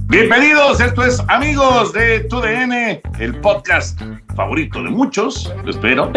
Bienvenidos, esto es Amigos de TUDN, el podcast favorito de muchos, lo espero.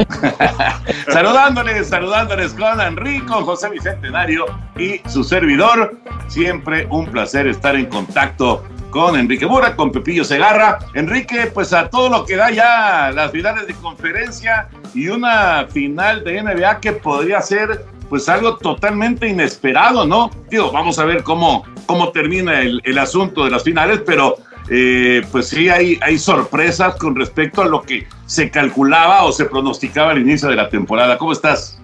saludándoles con Enrico, José Bicentenario y su servidor. Siempre un placer estar en contacto con Enrique Burak, con Pepillo Segarra. Enrique, pues a todo lo que da ya las finales de conferencia y una final de NBA que podría ser pues algo totalmente inesperado, ¿no? Digo, vamos a ver cómo termina el asunto de las finales, pero pues sí hay sorpresas con respecto a lo que se calculaba o se pronosticaba al inicio de la temporada. ¿Cómo estás?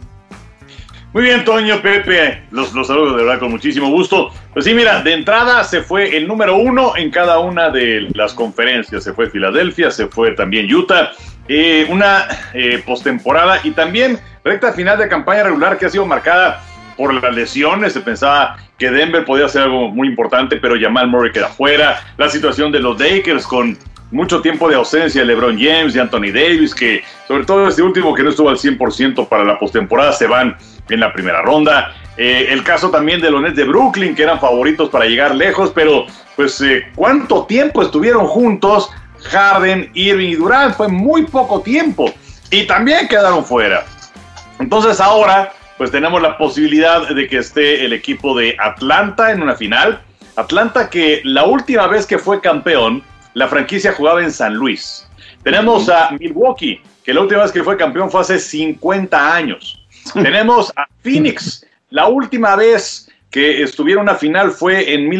Muy bien, Toño, Pepe, los saludo de verdad con muchísimo gusto. Pues sí, mira, de entrada se fue el número 1 en cada una de las conferencias. Se fue Filadelfia, se fue también Utah, una postemporada y también recta final de campaña regular que ha sido marcada por las lesiones. Se pensaba que Denver podía hacer algo muy importante, pero Jamal Murray queda fuera. La situación de los Lakers con mucho tiempo de ausencia de LeBron James y Anthony Davis, que sobre todo este último que no estuvo al 100% para la postemporada, se van en la primera ronda. El caso también de los Nets de Brooklyn, que eran favoritos para llegar lejos, pero pues ¿cuánto tiempo estuvieron juntos Harden, Irving y Durant? Fue muy poco tiempo y también quedaron fuera. Entonces ahora pues tenemos la posibilidad de que esté el equipo de Atlanta en una final. Atlanta, que la última vez que fue campeón, la franquicia jugaba en San Luis. Tenemos a Milwaukee, que la última vez que fue campeón fue hace 50 años. Tenemos a Phoenix, la última vez que estuvieron en una final fue en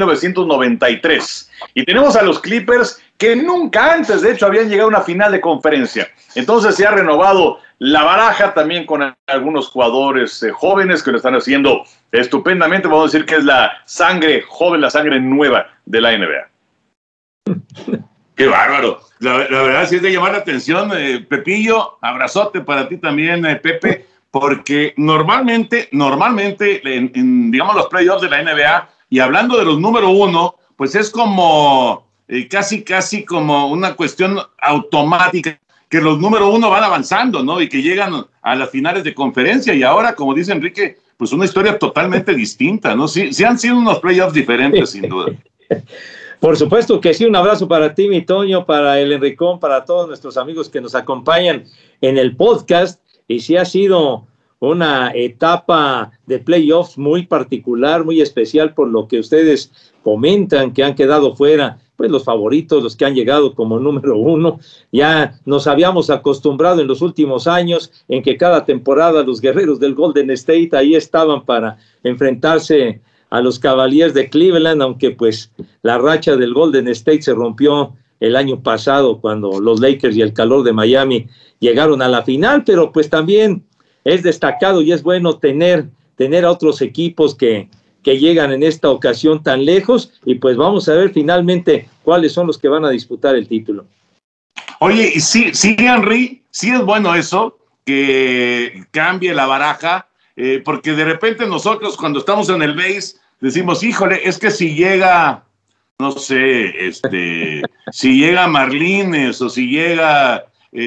1993. Y tenemos a los Clippers, que nunca antes, de hecho, habían llegado a una final de conferencia. Entonces se ha renovado la baraja también con algunos jugadores jóvenes que lo están haciendo estupendamente. Vamos a decir que es la sangre joven, la sangre nueva de la NBA. ¡Qué bárbaro! La verdad sí es de llamar la atención. Pepillo, abrazote para ti también, Pepe, porque normalmente en digamos los playoffs de la NBA, y hablando de los número 1, pues es como casi como una cuestión automática, que los número 1 van avanzando, ¿no? Y que llegan a las finales de conferencia, y ahora, como dice Enrique, pues una historia totalmente distinta, ¿no? Sí han sido unos playoffs diferentes, sin duda. Por supuesto que sí, un abrazo para ti, mi Toño, para el Enricón, para todos nuestros amigos que nos acompañan en el podcast, y sí ha sido una etapa de playoffs muy particular, muy especial, por lo que ustedes comentan que han quedado fuera, pues los favoritos, los que han llegado como número 1. Ya nos habíamos acostumbrado en los últimos años en que cada temporada los guerreros del Golden State ahí estaban para enfrentarse a los Cavaliers de Cleveland, aunque pues la racha del Golden State se rompió el año pasado cuando los Lakers y el calor de Miami llegaron a la final, pero pues también es destacado y es bueno tener a otros equipos que llegan en esta ocasión tan lejos, y pues vamos a ver finalmente cuáles son los que van a disputar el título. Oye, y sí, Henry, sí es bueno eso, que cambie la baraja, porque de repente nosotros cuando estamos en el base decimos, híjole, es que si llega, no sé, si llega Marlines o si llega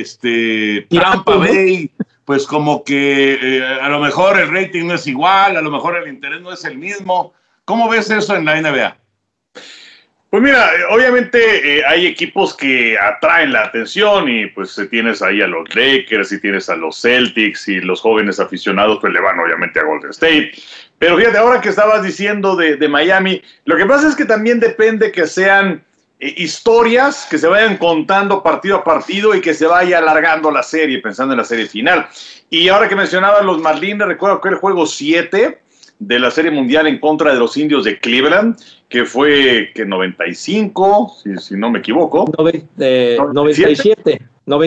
Tampa Bay, pues como que a lo mejor el rating no es igual, a lo mejor el interés no es el mismo. ¿Cómo ves eso en la NBA? Pues mira, obviamente hay equipos que atraen la atención y pues tienes ahí a los Lakers y tienes a los Celtics y los jóvenes aficionados pues le van obviamente a Golden State. Pero fíjate, ahora que estabas diciendo de Miami, lo que pasa es que también depende que sean historias que se vayan contando partido a partido y que se vaya alargando la serie, pensando en la serie final. Y ahora que mencionaban los Marlins, recuerdo que el juego 7 de la Serie Mundial en contra de los Indios de Cleveland, que fue que 95, si no me equivoco. 97.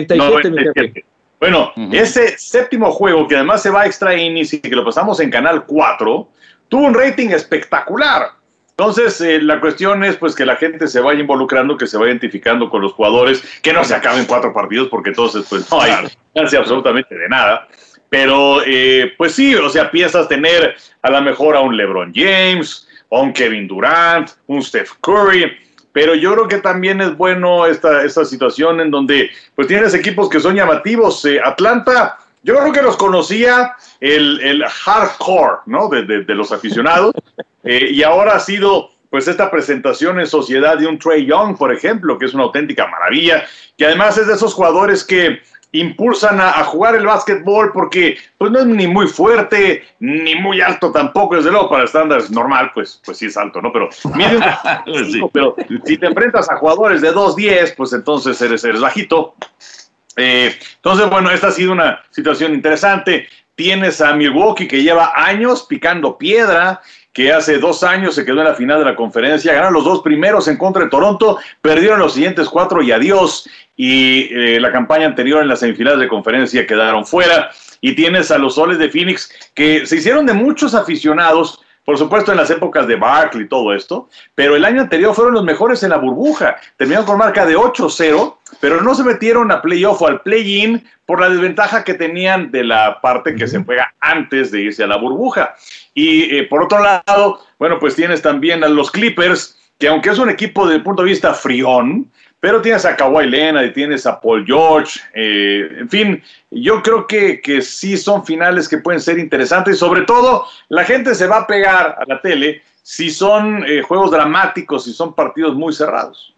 Bueno, ese séptimo juego, que además se va a extra innings y que lo pasamos en Canal 4, tuvo un rating espectacular. Entonces, la cuestión es pues que la gente se vaya involucrando, que se vaya identificando con los jugadores, que no se acaben 4 partidos, porque entonces pues no hay chance absolutamente de nada. Pero, pues sí, o sea, piensas tener a lo mejor a un LeBron James, a un Kevin Durant, un Steph Curry, pero yo creo que también es bueno esta situación en donde pues tienes equipos que son llamativos. Atlanta, yo creo que los conocía el hardcore, ¿no? De los aficionados, y ahora ha sido pues esta presentación en sociedad de un Trae Young, por ejemplo, que es una auténtica maravilla, que además es de esos jugadores que impulsan a jugar el básquetbol porque pues no es ni muy fuerte, ni muy alto tampoco, desde luego para estándares normal, pues sí es alto, ¿no? Pero mide Sí. pero si te enfrentas a jugadores de 2'10", pues entonces eres bajito. Entonces, bueno, esta ha sido una situación interesante. Tienes a Milwaukee, que lleva años picando piedra, que hace 2 años se quedó en la final de la conferencia, ganaron los 2 primeros en contra de Toronto, perdieron los siguientes 4 y adiós, y la campaña anterior en las semifinales de conferencia quedaron fuera. Y tienes a los Soles de Phoenix, que se hicieron de muchos aficionados, por supuesto en las épocas de Barkley y todo esto, pero el año anterior fueron los mejores en la burbuja, terminaron con marca de 8-0, pero no se metieron a playoff o al play-in por la desventaja que tenían de la parte que se juega antes de irse a la burbuja. Y por otro lado, bueno, pues tienes también a los Clippers, que aunque es un equipo desde el punto de vista frión, pero tienes a Kawhi Leonard y tienes a Paul George, en fin, yo creo que sí son finales que pueden ser interesantes y sobre todo la gente se va a pegar a la tele si son juegos dramáticos, si son partidos muy cerrados.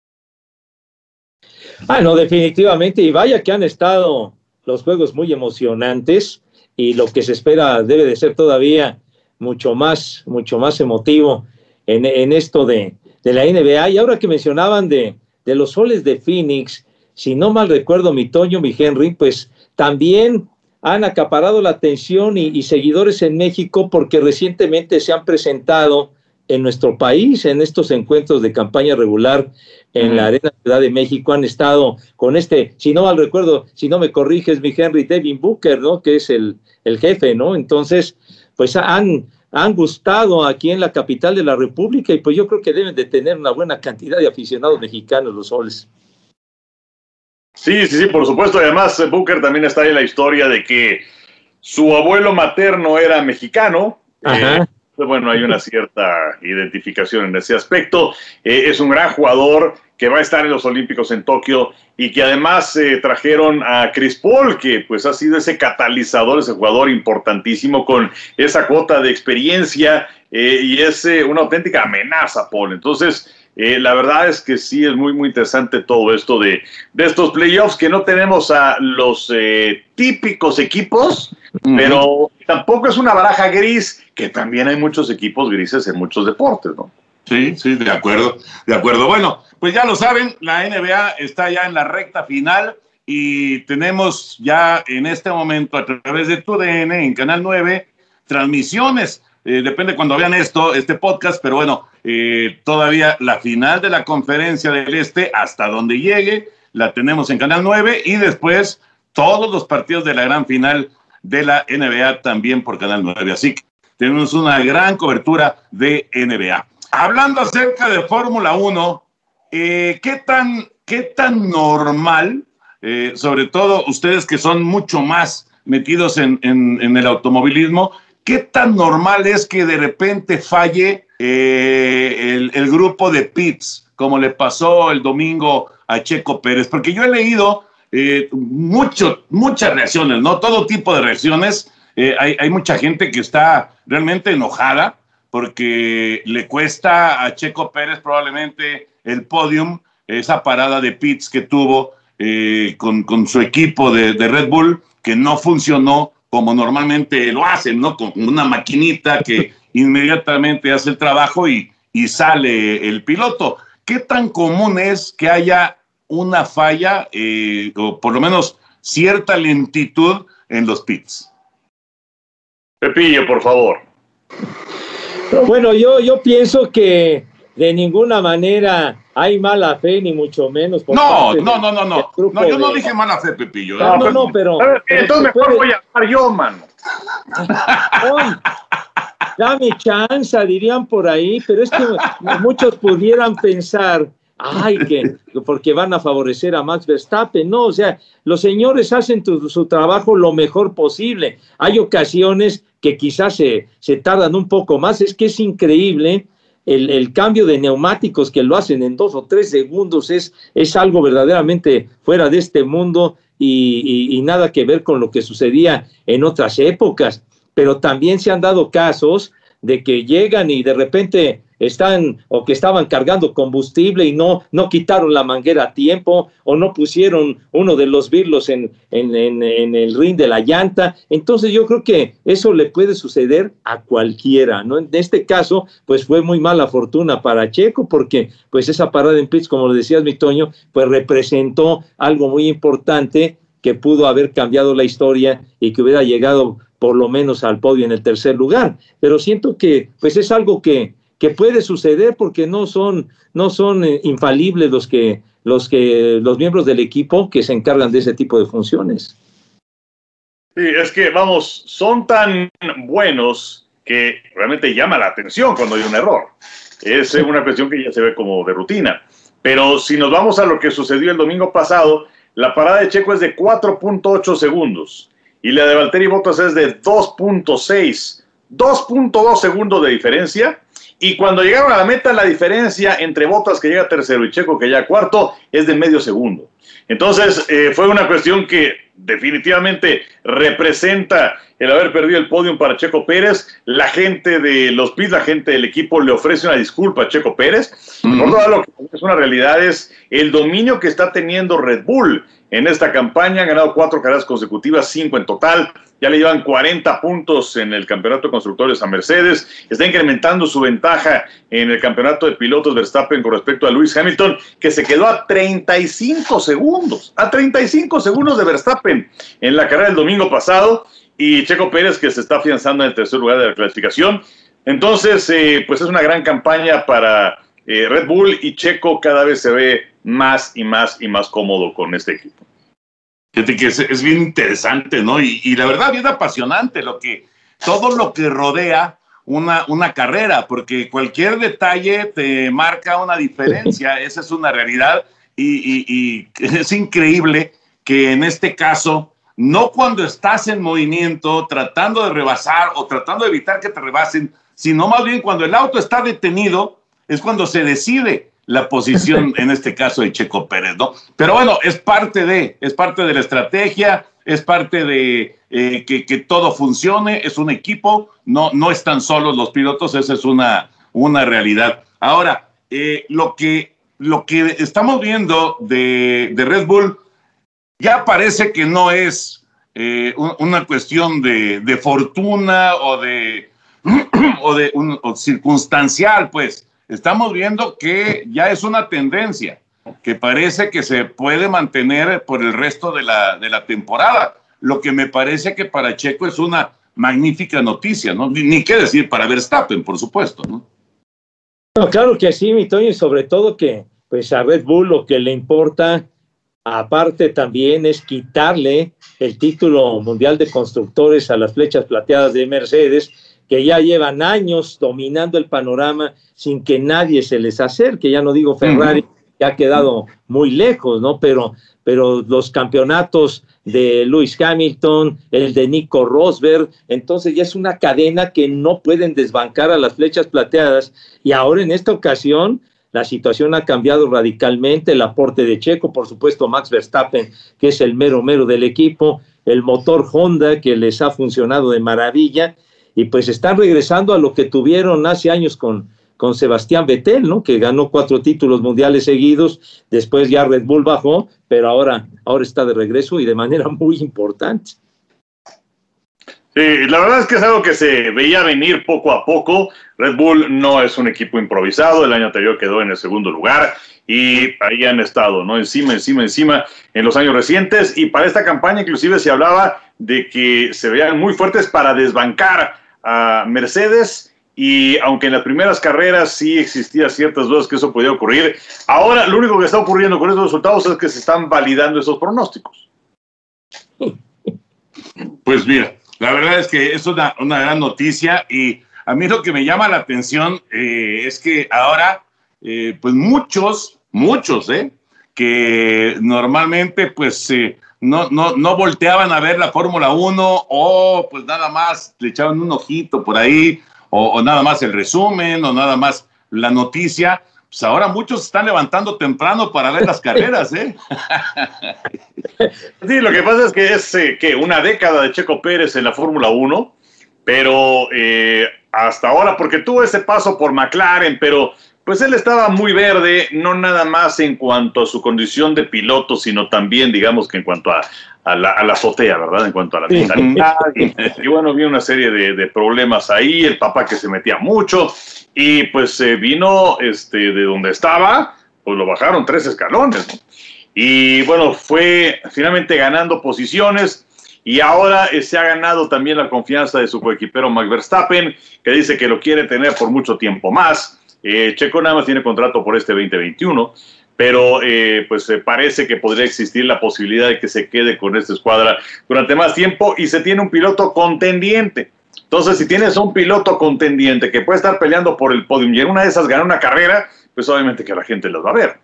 No, definitivamente, y vaya que han estado los juegos muy emocionantes y lo que se espera debe de ser todavía mucho más emotivo en esto de la NBA. Y ahora que mencionaban de los Soles de Phoenix, si no mal recuerdo, mi Toño, mi Henry, pues también han acaparado la atención y seguidores en México porque recientemente se han presentado en nuestro país en estos encuentros de campaña regular en la Arena Ciudad de México. Han estado con si no mal recuerdo, si no me corriges, mi Henry, Devin Booker, ¿no? Que es el jefe, ¿no? Entonces, pues han gustado aquí en la capital de la República y pues yo creo que deben de tener una buena cantidad de aficionados mexicanos los Soles. Sí, por supuesto. Además, Booker también está en la historia de que su abuelo materno era mexicano. Bueno, hay una cierta identificación en ese aspecto. Es un gran jugador que va a estar en los Olímpicos en Tokio y que además trajeron a Chris Paul, que pues ha sido ese catalizador, ese jugador importantísimo con esa cuota de experiencia y es una auténtica amenaza, Paul. Entonces, la verdad es que sí es muy, muy interesante todo esto de estos playoffs, que no tenemos a los típicos equipos, pero tampoco es una baraja gris, que también hay muchos equipos grises en muchos deportes, ¿no? Sí, de acuerdo. Bueno, pues ya lo saben, la NBA está ya en la recta final y tenemos ya en este momento a través de TUDN en Canal 9 transmisiones. Depende cuando vean este podcast, pero bueno, todavía la final de la Conferencia del Este, hasta donde llegue, la tenemos en Canal 9 y después todos los partidos de la gran final de la NBA también por Canal 9. Así que tenemos una gran cobertura de NBA. Hablando acerca de Fórmula 1, ¿qué tan normal, sobre todo ustedes que son mucho más metidos en el automovilismo, qué tan normal es que de repente falle el grupo de pits, como le pasó el domingo a Checo Pérez? Porque yo he leído muchas reacciones, ¿no? Todo tipo de reacciones. Hay mucha gente que está realmente enojada porque le cuesta a Checo Pérez probablemente el podium, esa parada de pits que tuvo con su equipo de Red Bull, que no funcionó como normalmente lo hacen, ¿no? Con una maquinita que inmediatamente hace el trabajo y sale el piloto. ¿Qué tan común es que haya una falla o por lo menos cierta lentitud en los pits? Pepillo, por favor. Bueno, yo pienso que de ninguna manera hay mala fe, ni mucho menos. No, yo no dije mala fe, Pepillo. No, pero entonces mejor voy a hablar yo, mano. Dame chance, dirían por ahí, pero es que muchos pudieran pensar, que porque van a favorecer a Max Verstappen. No, o sea, los señores hacen su trabajo lo mejor posible. Hay ocasiones que quizás se tardan un poco más. Es que es increíble el cambio de neumáticos, que lo hacen en 2 o 3 segundos. Es algo verdaderamente fuera de este mundo y nada que ver con lo que sucedía en otras épocas. Pero también se han dado casos de que llegan y de repente estaban cargando combustible y no quitaron la manguera a tiempo, o no pusieron uno de los birlos en el rin de la llanta. Entonces yo creo que eso le puede suceder a cualquiera, ¿no? En este caso, pues fue muy mala fortuna para Checo, porque pues esa parada en pits, como lo decías, mi Toño, pues representó algo muy importante que pudo haber cambiado la historia y que hubiera llegado por lo menos al podio en el tercer lugar. Pero siento que pues es algo que puede suceder, porque no son infalibles los miembros del equipo que se encargan de ese tipo de funciones. Sí, es que, vamos, son tan buenos que realmente llama la atención cuando hay un error. Es una cuestión que ya se ve como de rutina. Pero si nos vamos a lo que sucedió el domingo pasado, la parada de Checo es de 4.8 segundos y la de Valtteri Bottas es de 2.6, 2.2 segundos de diferencia. Y cuando llegaron a la meta, la diferencia entre Bottas, que llega tercero, y Checo, que llega cuarto, es de medio segundo. Entonces, fue una cuestión que definitivamente representa el haber perdido el podium para Checo Pérez. La gente de los pits, la gente del equipo le ofrece una disculpa a Checo Pérez. Por todo lo que es una realidad es el dominio que está teniendo Red Bull en esta campaña. Han ganado 4 carreras consecutivas, 5 en total. Ya le llevan 40 puntos en el campeonato de constructores a Mercedes. Está incrementando su ventaja en el campeonato de pilotos Verstappen con respecto a Lewis Hamilton, que se quedó a 35 segundos. A 35 segundos de Verstappen en la carrera del domingo pasado. Y Checo Pérez, que se está afianzando en el tercer lugar de la clasificación. Entonces, pues es una gran campaña para Red Bull, y Checo cada vez se ve más y más cómodo con este equipo. Fíjate que es bien interesante, ¿no? Y la verdad, bien apasionante todo lo que rodea una carrera, porque cualquier detalle te marca una diferencia. Esa es una realidad, y es increíble que en este caso, no cuando estás en movimiento, tratando de rebasar o tratando de evitar que te rebasen, sino más bien cuando el auto está detenido, es cuando se decide la posición, en este caso de Checo Pérez, ¿no? Pero bueno, es parte de la estrategia, es parte de que todo funcione, es un equipo, no están solos los pilotos, esa es una realidad. Ahora, lo que estamos viendo de Red Bull ya parece que no es una cuestión de fortuna o circunstancial, pues. Estamos viendo que ya es una tendencia que parece que se puede mantener por el resto de la temporada, lo que me parece que para Checo es una magnífica noticia, ¿no? Ni qué decir para Verstappen, por supuesto, ¿no? No, claro que sí, mi Toño, y sobre todo que pues a Red Bull lo que le importa, aparte también, es quitarle el título mundial de constructores a las flechas plateadas de Mercedes, que ya llevan años dominando el panorama sin que nadie se les acerque. Ya no digo Ferrari, que ha quedado muy lejos, ¿no? Pero los campeonatos de Lewis Hamilton, el de Nico Rosberg, entonces ya es una cadena que no pueden desbancar a las flechas plateadas. Y ahora en esta ocasión la situación ha cambiado radicalmente. El aporte de Checo, por supuesto Max Verstappen, que es el mero del equipo, el motor Honda, que les ha funcionado de maravilla, y pues están regresando a lo que tuvieron hace años con Sebastián Vettel, ¿no? Que ganó 4 títulos mundiales seguidos. Después ya Red Bull bajó, pero ahora está de regreso, y de manera muy importante. Sí, la verdad es que es algo que se veía venir poco a poco. Red Bull no es un equipo improvisado. El año anterior quedó en el segundo lugar y ahí han estado, ¿no? Encima en los años recientes. Y para esta campaña inclusive se hablaba de que se veían muy fuertes para desbancar a Mercedes, y aunque en las primeras carreras sí existía ciertas dudas que eso podía ocurrir, ahora lo único que está ocurriendo con estos resultados es que se están validando esos pronósticos. Pues mira, la verdad es que es una gran noticia, y a mí lo que me llama la atención es que ahora pues muchos que normalmente pues no volteaban a ver la Fórmula 1, o pues nada más le echaban un ojito por ahí, o nada más el resumen, o nada más la noticia. Pues ahora muchos se están levantando temprano para ver las carreras, ¿eh? Sí, lo que pasa es que es una década de Checo Pérez en la Fórmula 1, pero hasta ahora, porque tuvo ese paso por McLaren, pero pues él estaba muy verde, no nada más en cuanto a su condición de piloto, sino también, digamos, que en cuanto a la azotea, ¿verdad? En cuanto a la mentalidad. Y bueno, vi una serie de problemas ahí, el papá que se metía mucho, y pues vino de donde estaba, pues lo bajaron 3 escalones, ¿no? Y bueno, fue finalmente ganando posiciones, y ahora se ha ganado también la confianza de su coequipero Max Verstappen, que dice que lo quiere tener por mucho tiempo más. Checo nada más tiene contrato por este 2021, pero pues parece que podría existir la posibilidad de que se quede con esta escuadra durante más tiempo, y se tiene un piloto contendiente. Entonces, si tienes un piloto contendiente que puede estar peleando por el podium y en una de esas ganar una carrera, pues obviamente que la gente los va a ver.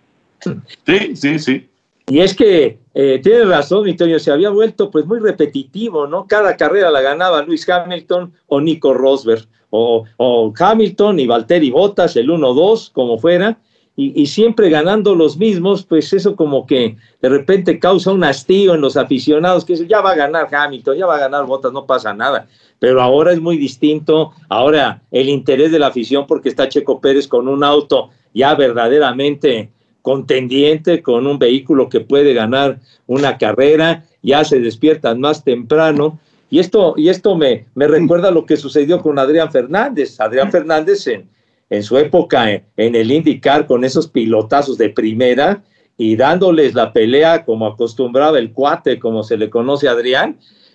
Sí. Y es que tiene razón, Antonio, se había vuelto pues muy repetitivo, ¿no? Cada carrera la ganaba Lewis Hamilton o Nico Rosberg, o Hamilton y Valtteri Bottas, el 1-2, como fuera, y siempre ganando los mismos, pues eso como que de repente causa un hastío en los aficionados, que dicen, ya va a ganar Hamilton, ya va a ganar Bottas, no pasa nada. Pero ahora es muy distinto, ahora el interés de la afición, porque está Checo Pérez con un auto ya verdaderamente contendiente, con un vehículo que puede ganar una carrera, ya se despiertan más temprano, y esto me recuerda lo que sucedió con Adrián Fernández. Adrián Fernández en su época en el IndyCar, con esos pilotazos de primera, y dándoles la pelea como acostumbraba el cuate, como se le conoce a Adrián,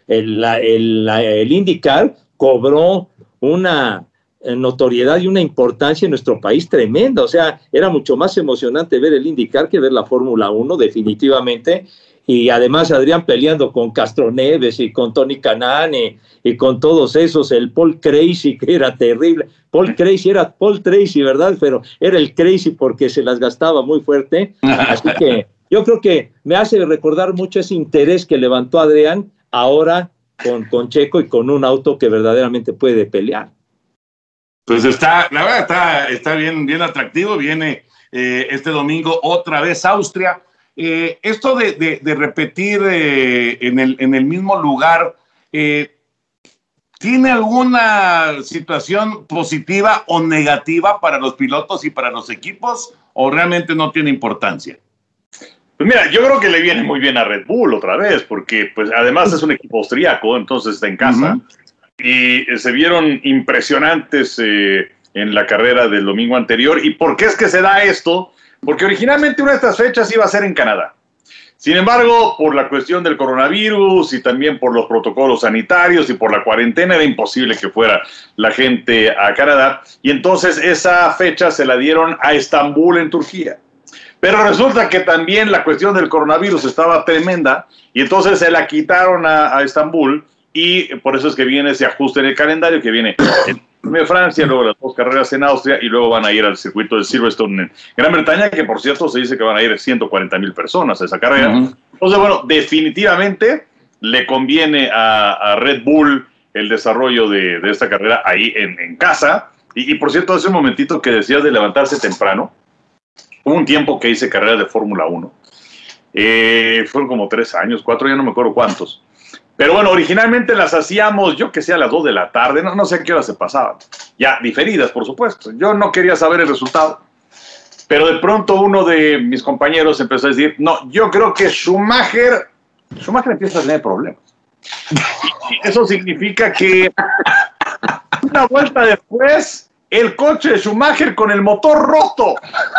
el IndyCar cobró una notoriedad y una importancia en nuestro país tremenda. O sea, era mucho más emocionante ver el IndyCar que ver la Fórmula 1, definitivamente. Y además Adrián peleando con Castroneves y con Tony Kanaan y con todos esos, el Paul Tracy, que era terrible. Paul Tracy, ¿verdad? Pero era el Crazy porque se las gastaba muy fuerte. Así que yo creo que me hace recordar mucho ese interés que levantó Adrián ahora con Checo y con un auto que verdaderamente puede pelear. Pues la verdad está bien atractivo. Viene este domingo otra vez Austria. Esto de repetir en el mismo lugar, ¿tiene alguna situación positiva o negativa para los pilotos y para los equipos, o realmente no tiene importancia? Pues mira, yo creo que le viene muy bien a Red Bull otra vez, porque pues además es un equipo austríaco, entonces está en casa. Y se vieron impresionantes en la carrera del domingo anterior. ¿Y por qué es que se da esto? Porque originalmente una de estas fechas iba a ser en Canadá. Sin embargo, por la cuestión del coronavirus y también por los protocolos sanitarios y por la cuarentena, era imposible que fuera la gente a Canadá. Y entonces esa fecha se la dieron a Estambul, en Turquía. Pero resulta que también la cuestión del coronavirus estaba tremenda y entonces se la quitaron a Estambul. Y por eso es que viene ese ajuste en el calendario, que viene en Francia, luego las 2 carreras en Austria, y luego van a ir al circuito de Silverstone en Gran Bretaña, que por cierto se dice que van a ir 140,000 personas a esa carrera. Entonces, bueno, definitivamente le conviene a Red Bull el desarrollo de esta carrera ahí en casa. Y por cierto, hace un momentito que decías de levantarse temprano, hubo un tiempo que hice carreras de Fórmula 1. Fueron como 3 años, 4, ya no me acuerdo cuántos. Pero bueno, originalmente las hacíamos, yo que sé, a las 2 de la tarde, no sé a qué hora se pasaban. Ya, diferidas, por supuesto. Yo no quería saber el resultado. Pero de pronto uno de mis compañeros empezó a decir, no, yo creo que Schumacher empieza a tener problemas. Y eso significa que una vuelta después, el coche de Schumacher con el motor roto.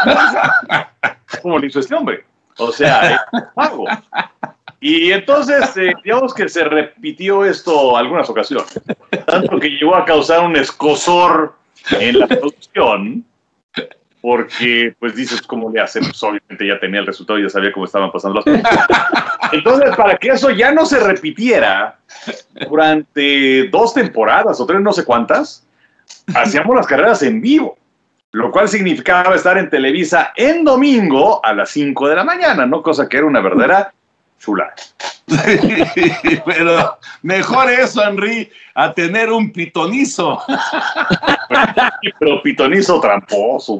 ¿Cómo le hizo este hombre? O sea, es pago. Y entonces, digamos que se repitió esto algunas ocasiones, tanto que llegó a causar un escozor en la producción, porque, pues dices, ¿cómo le hacen? Pues obviamente ya tenía el resultado y ya sabía cómo estaban pasando las cosas. Entonces, para que eso ya no se repitiera, durante 2 temporadas o 3, no sé cuántas, hacíamos las carreras en vivo, lo cual significaba estar en Televisa en domingo a las 5 de la mañana, ¿no? Cosa que era una verdadera chula. Pero mejor eso, Henry, a tener un pitonizo. Pero pitonizo tramposo.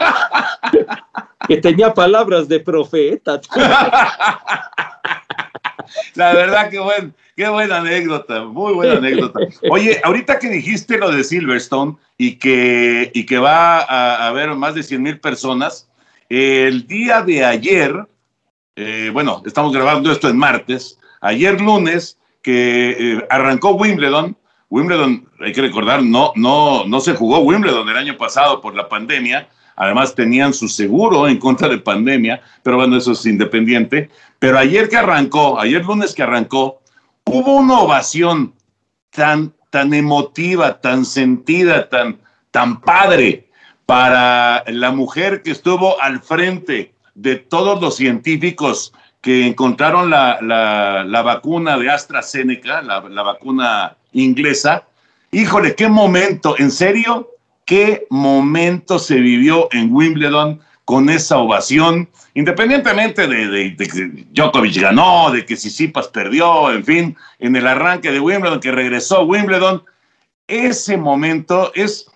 Que tenía palabras de profeta. La verdad, qué buena anécdota, muy buena anécdota. Oye, ahorita que dijiste lo de Silverstone y que va a haber más de 100,000 personas, el día de ayer, bueno, estamos grabando esto en martes, ayer lunes, que arrancó Wimbledon, hay que recordar, no se jugó Wimbledon el año pasado por la pandemia. Además tenían su seguro en contra de pandemia, pero bueno, eso es independiente. Pero ayer lunes que arrancó, hubo una ovación tan emotiva, tan sentida, tan padre para la mujer que estuvo al frente de todos los científicos que encontraron la vacuna de AstraZeneca, la vacuna inglesa. Híjole, qué momento, en serio, qué momento se vivió en Wimbledon con esa ovación, independientemente de que Djokovic ganó, de que Tsitsipas perdió, en fin, en el arranque de Wimbledon, que regresó Wimbledon. Ese momento es,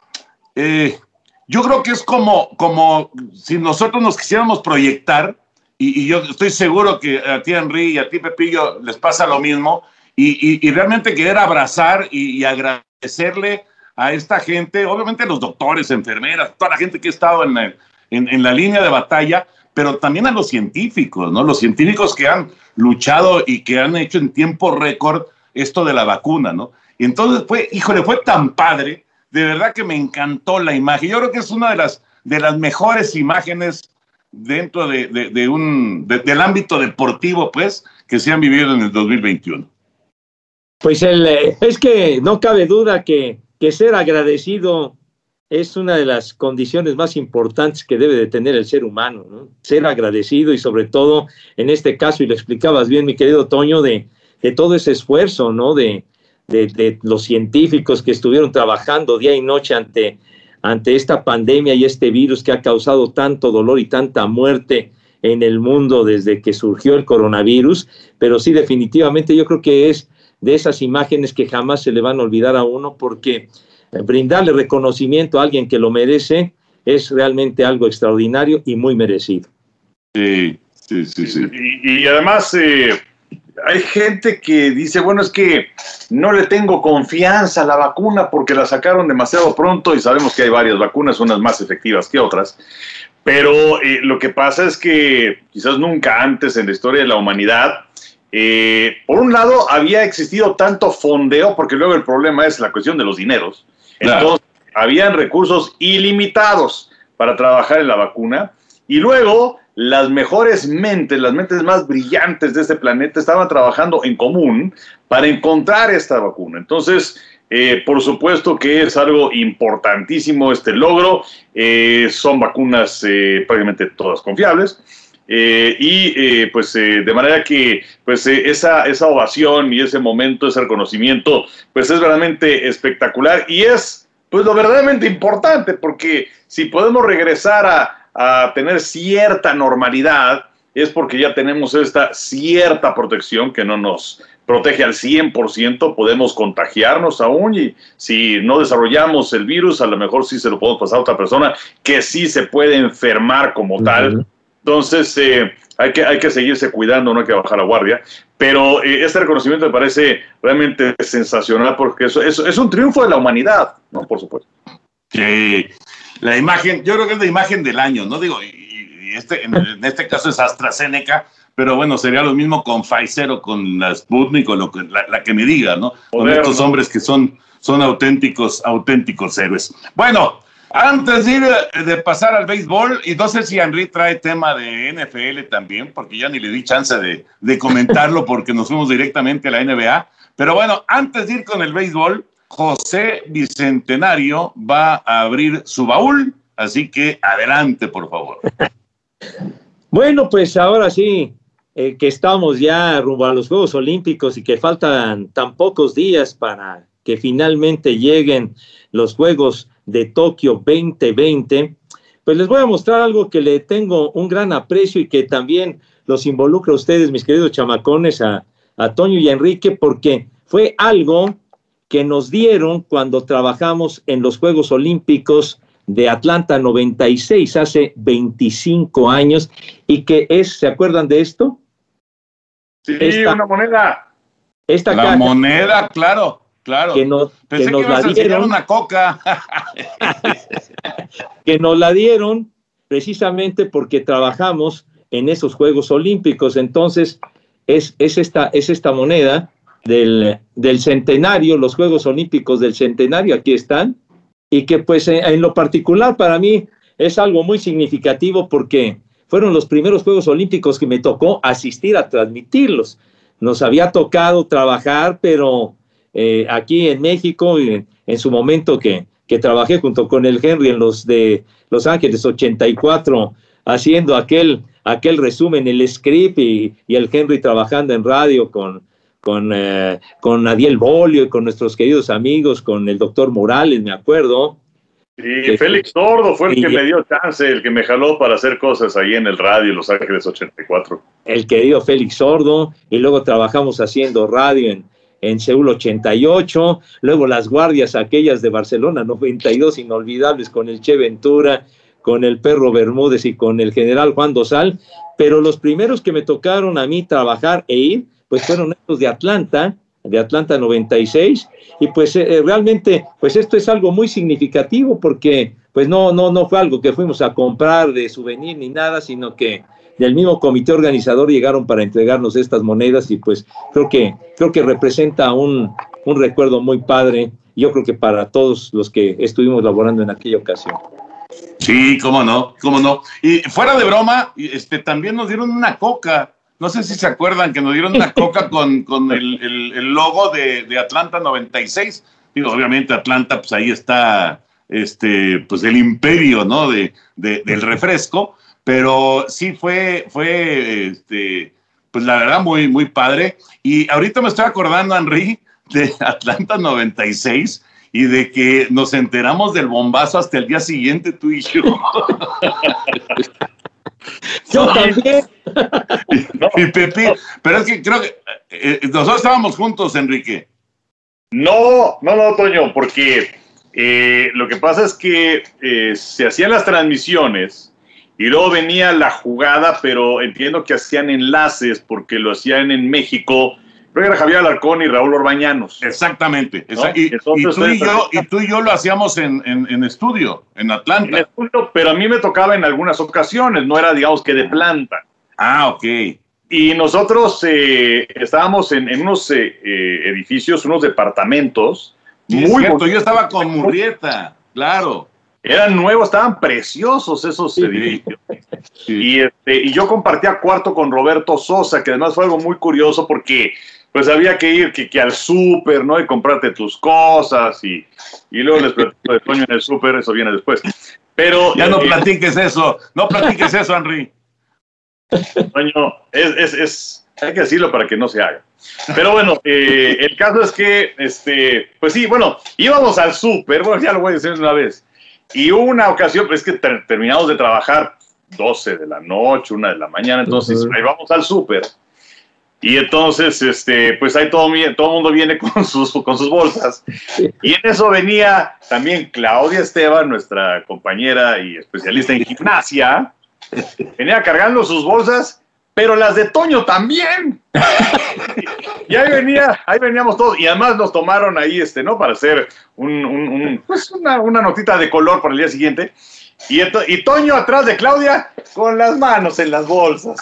yo creo que es como si nosotros nos quisiéramos proyectar, y yo estoy seguro que a ti, Henry, y a ti, Pepillo, les pasa lo mismo, y realmente querer abrazar y agradecerle a esta gente, obviamente los doctores, enfermeras, toda la gente que ha estado en la línea de batalla, pero también a los científicos, ¿no? Los científicos que han luchado y que han hecho en tiempo récord esto de la vacuna, ¿no? Y entonces fue tan padre, de verdad que me encantó la imagen. Yo creo que es una de las mejores imágenes dentro del ámbito deportivo, pues, que se han vivido en el 2021. Pues es que no cabe duda que ser agradecido es una de las condiciones más importantes que debe de tener el ser humano, ¿no? Ser agradecido y sobre todo, en este caso, y lo explicabas bien, mi querido Toño, de todo ese esfuerzo, ¿no? De los científicos que estuvieron trabajando día y noche ante esta pandemia y este virus que ha causado tanto dolor y tanta muerte en el mundo desde que surgió el coronavirus. Pero sí, definitivamente yo creo que es de esas imágenes que jamás se le van a olvidar a uno, porque brindarle reconocimiento a alguien que lo merece es realmente algo extraordinario y muy merecido. Sí. Y además hay gente que dice, bueno, es que no le tengo confianza a la vacuna porque la sacaron demasiado pronto, y sabemos que hay varias vacunas, unas más efectivas que otras, pero lo que pasa es que quizás nunca antes en la historia de la humanidad, por un lado, había existido tanto fondeo, porque luego el problema es la cuestión de los dineros. Claro. Entonces, habían recursos ilimitados para trabajar en la vacuna, y luego las mejores mentes, las mentes más brillantes de este planeta estaban trabajando en común para encontrar esta vacuna. Entonces, por supuesto que es algo importantísimo este logro. Son vacunas prácticamente todas confiables. De manera que pues esa ovación y ese momento, ese reconocimiento, pues es verdaderamente espectacular, y es pues lo verdaderamente importante, porque si podemos regresar a tener cierta normalidad, es porque ya tenemos esta cierta protección que no nos protege al 100%, podemos contagiarnos aún, y si no desarrollamos el virus, a lo mejor sí se lo podemos pasar a otra persona que sí se puede enfermar como tal. Entonces, hay que seguirse cuidando, no hay que bajar la guardia. Pero este reconocimiento me parece realmente sensacional, porque eso es un triunfo de la humanidad, ¿no? Por supuesto. Sí, la imagen, yo creo que es la imagen del año, ¿no? Digo, en este caso es AstraZeneca, pero bueno, sería lo mismo con Pfizer o con la Sputnik o la que me diga, ¿no? Con estos hombres que son auténticos héroes. Bueno, antes de pasar al béisbol, y no sé si Henry trae tema de NFL también, porque ya ni le di chance de comentarlo porque nos fuimos directamente a la NBA. Pero bueno, antes de ir con el béisbol, José Bicentenario va a abrir su baúl, así que adelante, por favor. Bueno, pues ahora sí, que estamos ya rumbo a los Juegos Olímpicos y que faltan tan pocos días para que finalmente lleguen los Juegos de Tokio 2020, pues les voy a mostrar algo que le tengo un gran aprecio y que también los involucra a ustedes, mis queridos chamacones, a Toño y a Enrique, porque fue algo que nos dieron cuando trabajamos en los Juegos Olímpicos de Atlanta 96, hace 25 años, y que ¿se acuerdan de esto? Sí, una moneda. Esta la caja, moneda, claro. que nos Pensé que la ibas a enseñar dieron, una coca. que nos la dieron precisamente porque trabajamos en esos Juegos Olímpicos. Entonces, es esta moneda del centenario, los Juegos Olímpicos del centenario, aquí están, y que pues en lo particular para mí es algo muy significativo porque fueron los primeros Juegos Olímpicos que me tocó asistir a transmitirlos. Nos había tocado trabajar, pero aquí en México, en su momento que trabajé junto con el Henry en los de Los Ángeles 84, haciendo aquel resumen, el script, y el Henry trabajando en radio con Adiel Bolio y con nuestros queridos amigos, con el doctor Morales, me acuerdo. Sí, Félix Sordo fue el que me dio chance, el que me jaló para hacer cosas ahí en el radio Los Ángeles 84. El querido Félix Sordo, y luego trabajamos haciendo radio en Seúl 88, luego las guardias aquellas de Barcelona 92, inolvidables, con el Che Ventura, con el Perro Bermúdez y con el general Juan Dosal, pero los primeros que me tocaron a mí trabajar e ir, pues fueron estos de Atlanta 96, y pues realmente, pues esto es algo muy significativo porque pues no fue algo que fuimos a comprar de souvenir ni nada, sino que del mismo comité organizador llegaron para entregarnos estas monedas, y pues creo que representa un recuerdo muy padre, yo creo que para todos los que estuvimos laborando en aquella ocasión. Sí, cómo no. Y fuera de broma, también nos dieron una coca. No sé si se acuerdan que nos dieron una coca con el logo de Atlanta 96. Digo, obviamente Atlanta, pues ahí está pues el imperio, ¿no? del refresco, pero sí fue pues la verdad muy, muy padre. Y ahorita me estoy acordando, Henry, de Atlanta 96 y de que nos enteramos del bombazo hasta el día siguiente, tú y yo. Yo también. Y Pepe, pero es que creo que nosotros estábamos juntos, Enrique. No, Toño, porque lo que pasa es que se hacían las transmisiones y luego venía la jugada, pero entiendo que hacían enlaces porque lo hacían en México. Creo que era Javier Alarcón y Raúl Orbañanos. Exactamente. ¿No? Y tú y yo lo hacíamos en estudio, en Atlanta. En estudio, pero a mí me tocaba en algunas ocasiones, no era, digamos, que de planta. Ah, ok. Y nosotros estábamos en unos edificios, unos departamentos. Sí, muy cierto, yo estaba con Murrieta, claro. Eran nuevos, estaban preciosos esos edificios. Sí. Y yo compartía cuarto con Roberto Sosa, que además fue algo muy curioso porque pues había que ir que al súper, ¿no? Y comprarte tus cosas y luego les platico de Toño en el súper, eso viene después. Pero ya no platiques eso, Henry. Toño, hay que decirlo para que no se haga. Pero bueno, el caso es que, pues sí, bueno, íbamos al súper, bueno, ya lo voy a decir una vez. Y hubo una ocasión, pues que terminamos de trabajar 12 de la noche, 1 de la mañana, entonces ahí vamos al súper. Y entonces, pues ahí todo el mundo viene con sus bolsas. Y en eso venía también Claudia Esteban, nuestra compañera y especialista en gimnasia, venía cargando sus bolsas, pero las de Toño también. Y ahí veníamos todos, y además nos tomaron ahí, ¿no? Para hacer pues una notita de color para el día siguiente. Y Toño atrás de Claudia con las manos en las bolsas.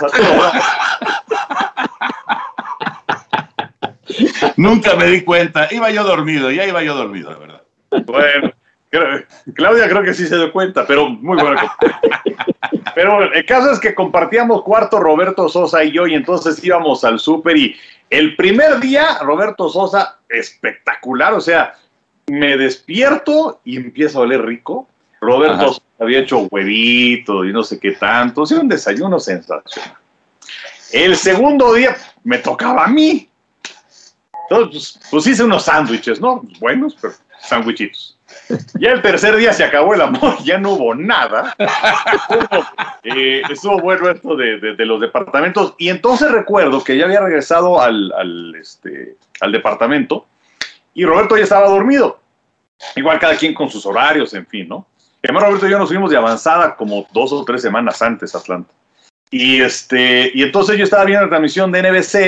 Nunca me di cuenta, iba yo dormido, la verdad. Bueno, Claudia creo que sí se dio cuenta, pero muy bueno. Pero el caso es que compartíamos cuarto Roberto Sosa y yo, y entonces íbamos al súper, y el primer día Roberto Sosa, espectacular, o sea, me despierto y empiezo a oler rico. Roberto Sosa había hecho huevito y no sé qué tanto, o sea, un desayuno sensacional. El segundo día me tocaba a mí. Entonces, pues hice unos sándwiches, ¿no? Buenos, pero sándwichitos. Ya el tercer día se acabó el amor, ya no hubo nada. Estuvo bueno esto de los departamentos. Y entonces recuerdo que ya había regresado al departamento y Roberto ya estaba dormido. Igual cada quien con sus horarios, en fin, ¿no? Además, Roberto y yo nos fuimos de avanzada como 2 o 3 semanas antes a Atlanta. Y entonces yo estaba viendo la transmisión de NBC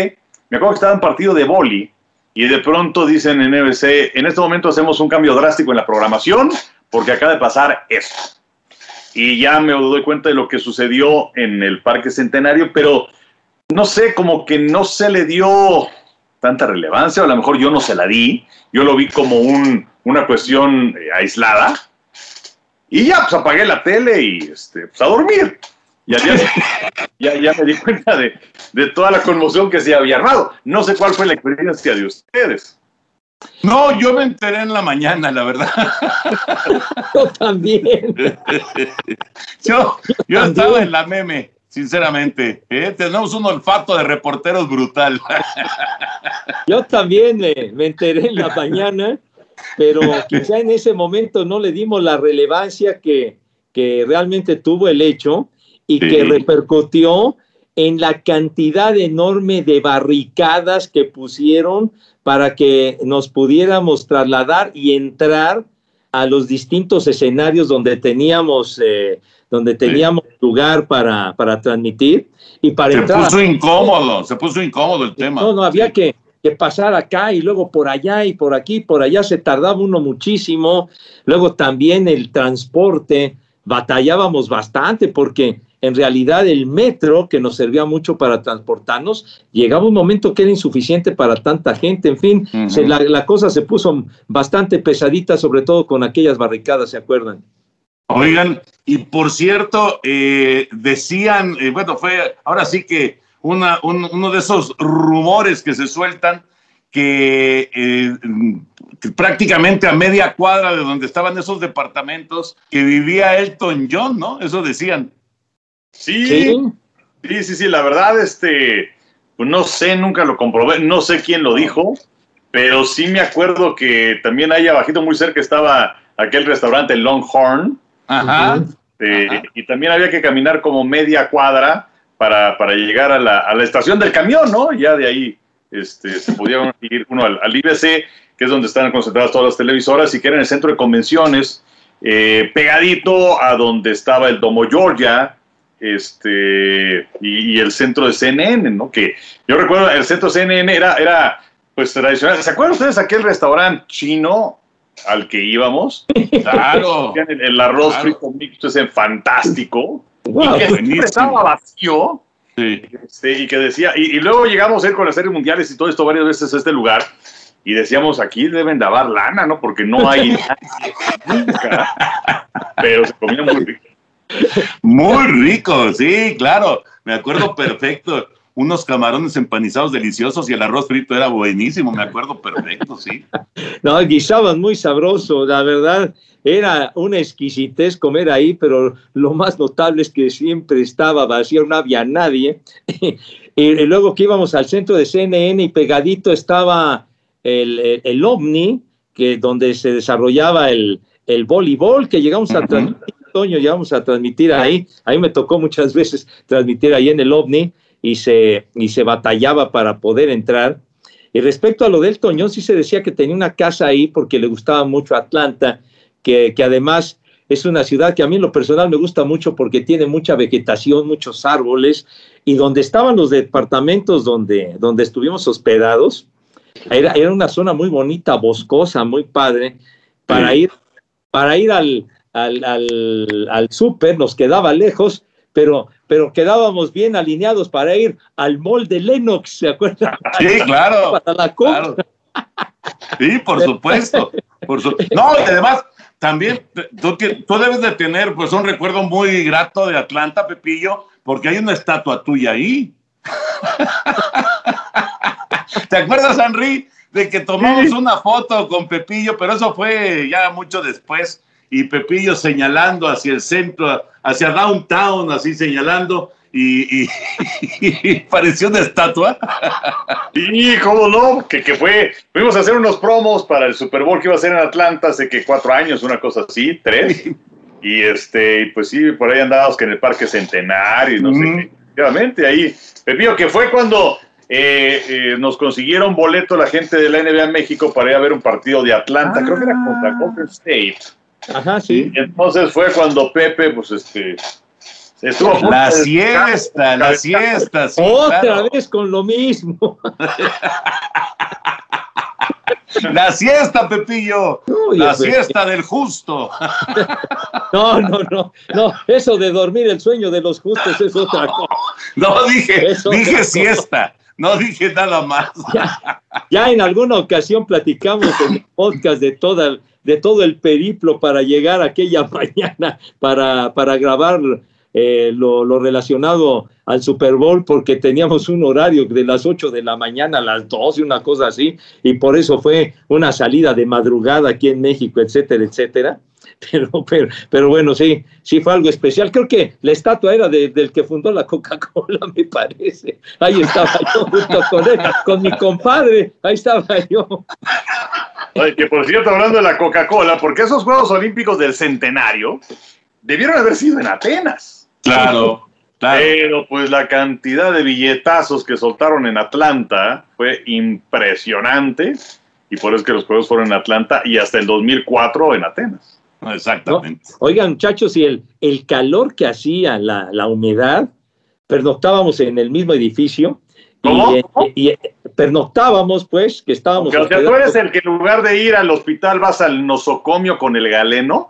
me acuerdo que estaba en partido de vóley y de pronto dicen en NBC, en este momento hacemos un cambio drástico en la programación porque acaba de pasar esto. Y ya me doy cuenta de lo que sucedió en el Parque Centenario, pero no sé, como que no se le dio tanta relevancia, o a lo mejor yo no se la di, yo lo vi como una cuestión aislada, y ya, pues apagué la tele y pues a dormir. Ya me di cuenta de toda la conmoción que se había armado. No sé cuál fue la experiencia de ustedes. No, yo me enteré en la mañana, la verdad. Yo también. Yo estaba en la meme, sinceramente. Tenemos un olfato de reporteros brutal. Yo también me enteré en la mañana, pero quizá en ese momento no le dimos la relevancia que realmente tuvo el hecho y que repercutió en la cantidad enorme de barricadas que pusieron para que nos pudiéramos trasladar y entrar a los distintos escenarios donde teníamos lugar para transmitir y para entrar. Se puso incómodo el tema. No, había que pasar acá y luego por allá y por aquí, por allá se tardaba uno muchísimo. Luego también el transporte, batallábamos bastante porque en realidad el metro, que nos servía mucho para transportarnos, llegaba un momento que era insuficiente para tanta gente. En fin, la cosa se puso bastante pesadita, sobre todo con aquellas barricadas, ¿se acuerdan? Oigan, y por cierto, decían, fue ahora sí que uno de esos rumores que se sueltan, que prácticamente a media cuadra de donde estaban esos departamentos, que vivía Elton John, ¿no? Eso decían. Sí, la verdad, pues no sé, nunca lo comprobé, no sé quién lo dijo, pero sí me acuerdo que también ahí abajito muy cerca estaba aquel restaurante Longhorn. Ajá. Y también había que caminar como media cuadra para llegar a la estación del camión, ¿no? Ya de ahí se podía ir uno al IBC, que es donde están concentradas todas las televisoras, y que era en el centro de convenciones, pegadito a donde estaba el Domo Georgia, y el centro de CNN, ¿no? Que yo recuerdo, el centro de CNN era pues tradicional. ¿Se acuerdan ustedes aquel restaurante chino al que íbamos? Claro. El arroz frito mixto ese fantástico. Wow, y que siempre estaba vacío. Sí. Y que decía, y luego llegamos a ir con las series mundiales y todo esto varias veces a este lugar, y decíamos, aquí deben lavar lana, ¿no? Porque no hay nunca. Pero se comía muy rico. Muy rico, sí, claro. Me acuerdo perfecto. Unos camarones empanizados deliciosos y el arroz frito era buenísimo, me acuerdo perfecto, sí. No, guisaban muy sabroso, la verdad, era una exquisitez comer ahí, pero lo más notable es que siempre estaba vacío, no había nadie. Y luego que íbamos al centro de CNN y pegadito estaba el OVNI, donde se desarrollaba el voleibol, que llegamos a transmitir, Toño, llegamos a transmitir ahí me tocó muchas veces transmitir ahí en el OVNI, y se batallaba para poder entrar. Y respecto a lo del Toñón, sí se decía que tenía una casa ahí porque le gustaba mucho Atlanta, que además es una ciudad que a mí en lo personal me gusta mucho porque tiene mucha vegetación, muchos árboles, y donde estaban los departamentos donde estuvimos hospedados, era una zona muy bonita, boscosa, muy padre, para ir al súper, nos quedaba lejos, pero quedábamos bien alineados para ir al mall de Lenox, ¿se acuerdan? Sí, claro. Para la compra. Claro. Sí, por supuesto. No, y además, también tú debes de tener pues un recuerdo muy grato de Atlanta, Pepillo, porque hay una estatua tuya ahí. ¿Te acuerdas, Henry, de que tomamos una foto con Pepillo, pero eso fue ya mucho después, y Pepillo señalando hacia el centro, hacia downtown, así señalando, y pareció una estatua? Sí, cómo no, que fuimos a hacer unos promos para el Super Bowl que iba a ser en Atlanta hace 4 años, una cosa así, 3, y pues sí, por ahí andábamos que en el Parque Centenario, no sé qué, efectivamente, ahí, Pepillo, que fue cuando nos consiguieron boleto la gente de la NBA México para ir a ver un partido de Atlanta, creo que era contra Golden State. Ajá, sí. Y entonces fue cuando Pepe, pues se La siesta. Sí, otra claro. vez con lo mismo. La siesta, Pepillo. Uy, La pues, siesta del justo. No, eso de dormir el sueño de los justos es otra cosa. No, dije Es otra cosa. siesta. No dije nada más. Ya en alguna ocasión platicamos en el podcast de todo el periplo para llegar aquella mañana para grabar lo relacionado al Super Bowl, porque teníamos un horario de las 8 de la mañana a las 12, una cosa así, y por eso fue una salida de madrugada aquí en México, etcétera, etcétera. Pero bueno, sí fue algo especial. Creo que la estatua era del que fundó la Coca-Cola, me parece. Ahí estaba yo junto con él, con mi compadre, ahí estaba yo. Oye, que por cierto, hablando de la Coca-Cola, porque esos Juegos Olímpicos del Centenario debieron haber sido en Atenas. Claro. Pero pues la cantidad de billetazos que soltaron en Atlanta fue impresionante, y por eso es que los Juegos fueron en Atlanta y hasta el 2004 en Atenas. Exactamente. No, oigan, muchachos, y el calor que hacía, la humedad, pernoctábamos en el mismo edificio. ¿Cómo? Y pernoctábamos, pues, que estábamos... O sea, ¿tú eres el que en lugar de ir al hospital vas al nosocomio con el galeno?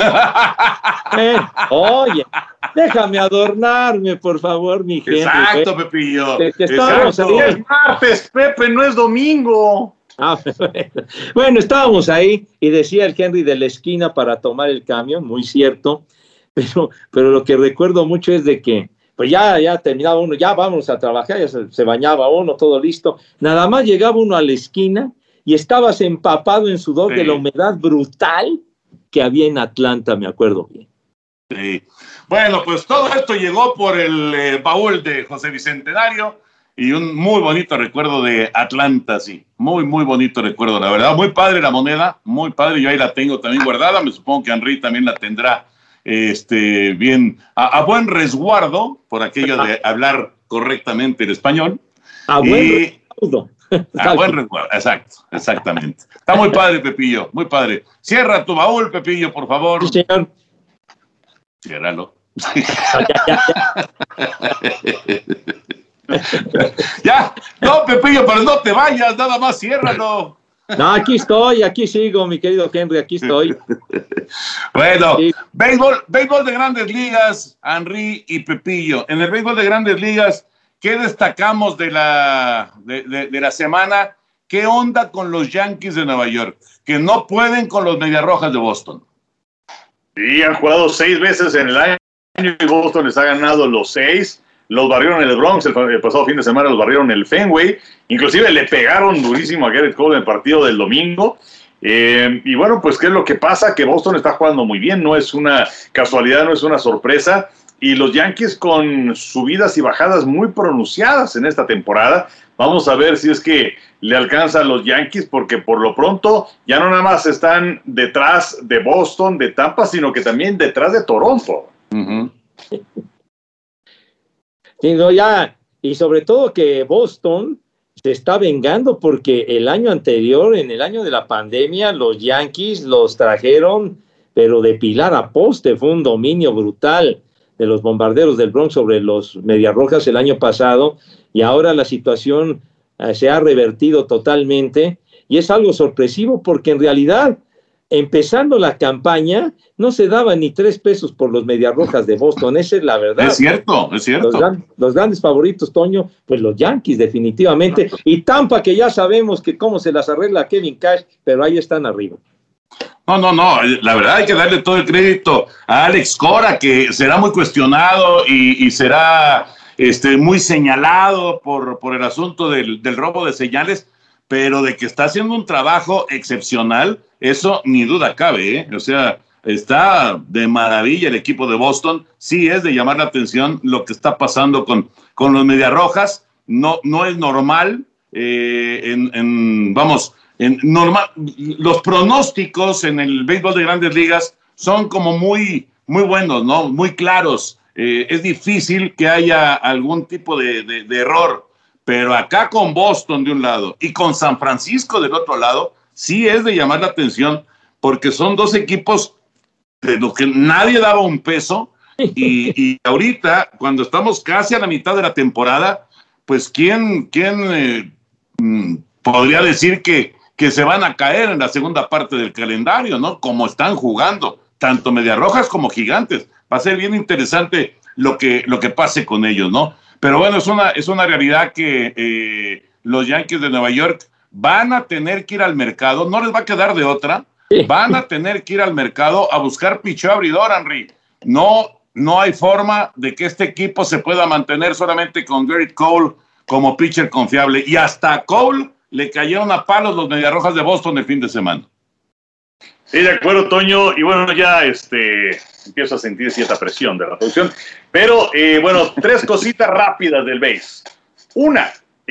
Oye, déjame adornarme, por favor, mi gente. Exacto, Pepillo. Que estábamos Exacto. ahí. Es martes, Pepe, no es domingo. Bueno, estábamos ahí y decía el Henry de la esquina para tomar el camión, muy cierto, pero lo que recuerdo mucho es de que pues ya terminaba uno, ya vamos a trabajar, ya se bañaba uno, todo listo, nada más llegaba uno a la esquina y estabas empapado en sudor de la humedad brutal que había en Atlanta, me acuerdo bien. Sí. Bueno, pues todo esto llegó por el baúl de José Bicentenario. Y un muy bonito recuerdo de Atlanta, sí. Muy, muy bonito recuerdo, la verdad. Muy padre la moneda, muy padre. Yo ahí la tengo también guardada. Me supongo que Henry también la tendrá bien, a buen resguardo, por aquello de hablar correctamente el español. A buen resguardo. A buen resguardo, exactamente. Está muy padre, Pepillo, muy padre. Cierra tu baúl, Pepillo, por favor. Sí, señor. Ciérralo. Ya, no, Pepillo, pero no te vayas, nada más ciérralo. No, aquí estoy, aquí sigo, mi querido Henry, aquí estoy. Bueno, Sí. béisbol de Grandes Ligas, Henry y Pepillo. En el béisbol de Grandes Ligas, ¿qué destacamos de la semana? ¿Qué onda con los Yankees de Nueva York? Que no pueden con los Mediarrojas de Boston. Sí, han jugado 6 veces en el año y Boston les ha ganado los 6. Los barrieron en el Bronx el pasado fin de semana, los barrieron en el Fenway. Inclusive le pegaron durísimo a Garrett Cole en el partido del domingo. Y bueno, pues ¿qué es lo que pasa? Que Boston está jugando muy bien, no es una casualidad, no es una sorpresa. Y los Yankees con subidas y bajadas muy pronunciadas en esta temporada. Vamos a ver si es que le alcanza a los Yankees, porque por lo pronto ya no nada más están detrás de Boston, de Tampa, sino que también detrás de Toronto. Uh-huh. Sí, no, ya, y sobre todo que Boston se está vengando porque el año anterior, en el año de la pandemia, los Yankees los trajeron, pero de pilar a poste. Fue un dominio brutal de los Bombarderos del Bronx sobre los Mediarrojas el año pasado, y ahora la situación se ha revertido totalmente, y es algo sorpresivo porque en realidad, empezando la campaña, no se daban ni 3 pesos por los Mediarrojas de Boston, esa es la verdad. Es cierto. Los grandes favoritos, Toño, pues los Yankees definitivamente, y Tampa, que ya sabemos que cómo se las arregla Kevin Cash, pero ahí están arriba. No, la verdad hay que darle todo el crédito a Alex Cora, que será muy cuestionado y será muy señalado por el asunto del robo de señales, pero de que está haciendo un trabajo excepcional, eso ni duda cabe, ¿eh? O sea, está de maravilla el equipo de Boston. Sí es de llamar la atención lo que está pasando con los Mediarrojas. No es normal. Los pronósticos en el béisbol de Grandes Ligas son como muy, muy buenos, ¿no? Muy claros. Es difícil que haya algún tipo de error, pero acá con Boston de un lado y con San Francisco del otro lado, sí es de llamar la atención, porque son dos equipos de los que nadie daba un peso, y ahorita, cuando estamos casi a la mitad de la temporada, pues ¿quién podría decir que se van a caer en la segunda parte del calendario, ¿no? Como están jugando, tanto Mediarrojas como Gigantes. Va a ser bien interesante lo que pase con ellos, ¿no? Pero bueno, es una realidad que los Yankees de Nueva York van a tener que ir al mercado, no les va a quedar de otra, van a tener que ir al mercado a buscar picheo abridor, Henry. No hay forma de que este equipo se pueda mantener solamente con Gerrit Cole como pitcher confiable, y hasta a Cole le cayeron a palos los Mediarrojas de Boston el fin de semana. Sí, de acuerdo, Toño, y bueno, ya empiezo a sentir cierta presión de la producción, pero bueno, 3 cositas rápidas del base. Una,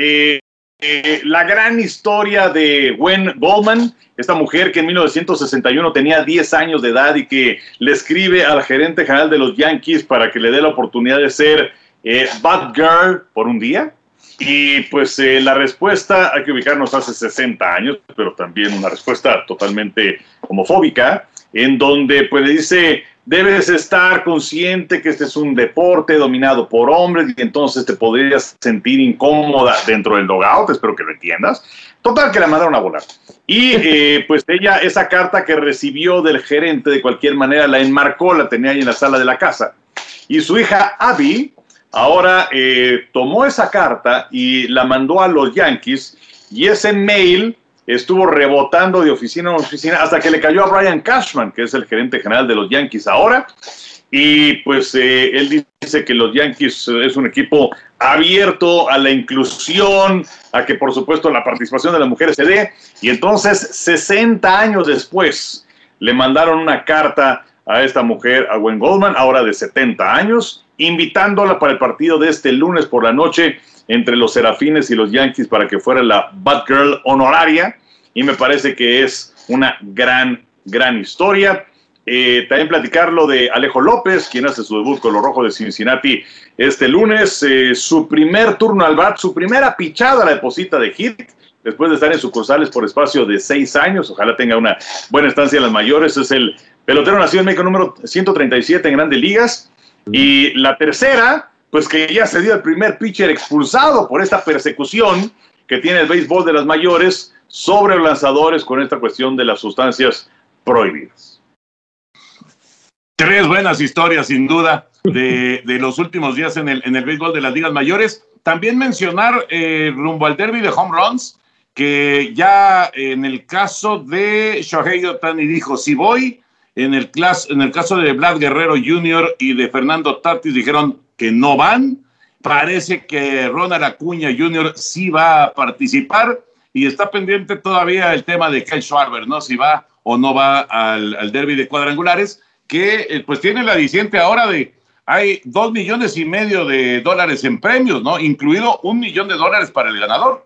la gran historia de Gwen Goldman, esta mujer que en 1961 tenía 10 años de edad y que le escribe al gerente general de los Yankees para que le dé la oportunidad de ser Batgirl por un día. Y pues la respuesta, hay que ubicarnos hace 60 años, pero también una respuesta totalmente homofóbica, en donde pues le dice, debes estar consciente que este es un deporte dominado por hombres y entonces te podrías sentir incómoda dentro del dugout, espero que lo entiendas. Total, que la mandaron a volar. Y pues ella, esa carta que recibió del gerente, de cualquier manera la enmarcó, la tenía ahí en la sala de la casa. Y su hija Abby ahora tomó esa carta y la mandó a los Yankees, y ese mail estuvo rebotando de oficina en oficina hasta que le cayó a Brian Cashman, que es el gerente general de los Yankees ahora, y pues él dice que los Yankees es un equipo abierto a la inclusión, a que por supuesto la participación de las mujeres se dé, y entonces 60 años después le mandaron una carta a esta mujer, a Gwen Goldman, ahora de 70 años, invitándola para el partido de este lunes por la noche entre los Serafines y los Yankees para que fuera la Batgirl honoraria, y me parece que es una gran historia. También platicar lo de Alejo López, quien hace su debut con los Rojos de Cincinnati este lunes, su primer turno al bat, su primera pichada la deposita de hit, después de estar en sucursales por espacio de 6 años, ojalá tenga una buena estancia en las mayores. Es el pelotero nacido en México número 137 en Grandes Ligas. Y la tercera, pues que ya se dio el primer pitcher expulsado por esta persecución que tiene el béisbol de las mayores sobre los lanzadores con esta cuestión de las sustancias prohibidas. 3 buenas historias, sin duda, de los últimos días en el béisbol de las ligas mayores. También mencionar rumbo al derby de home runs, que ya en el caso de Shohei Ohtani dijo, si voy. En el caso de Vlad Guerrero Jr. y de Fernando Tatis dijeron que no van. Parece que Ronald Acuña Jr. sí va a participar, y está pendiente todavía el tema de Kyle Schwarber, ¿no? Si va o no va al derby de cuadrangulares, que pues tiene la aliciente ahora de hay $2.5 millones en premios, ¿no? Incluido $1 millón para el ganador.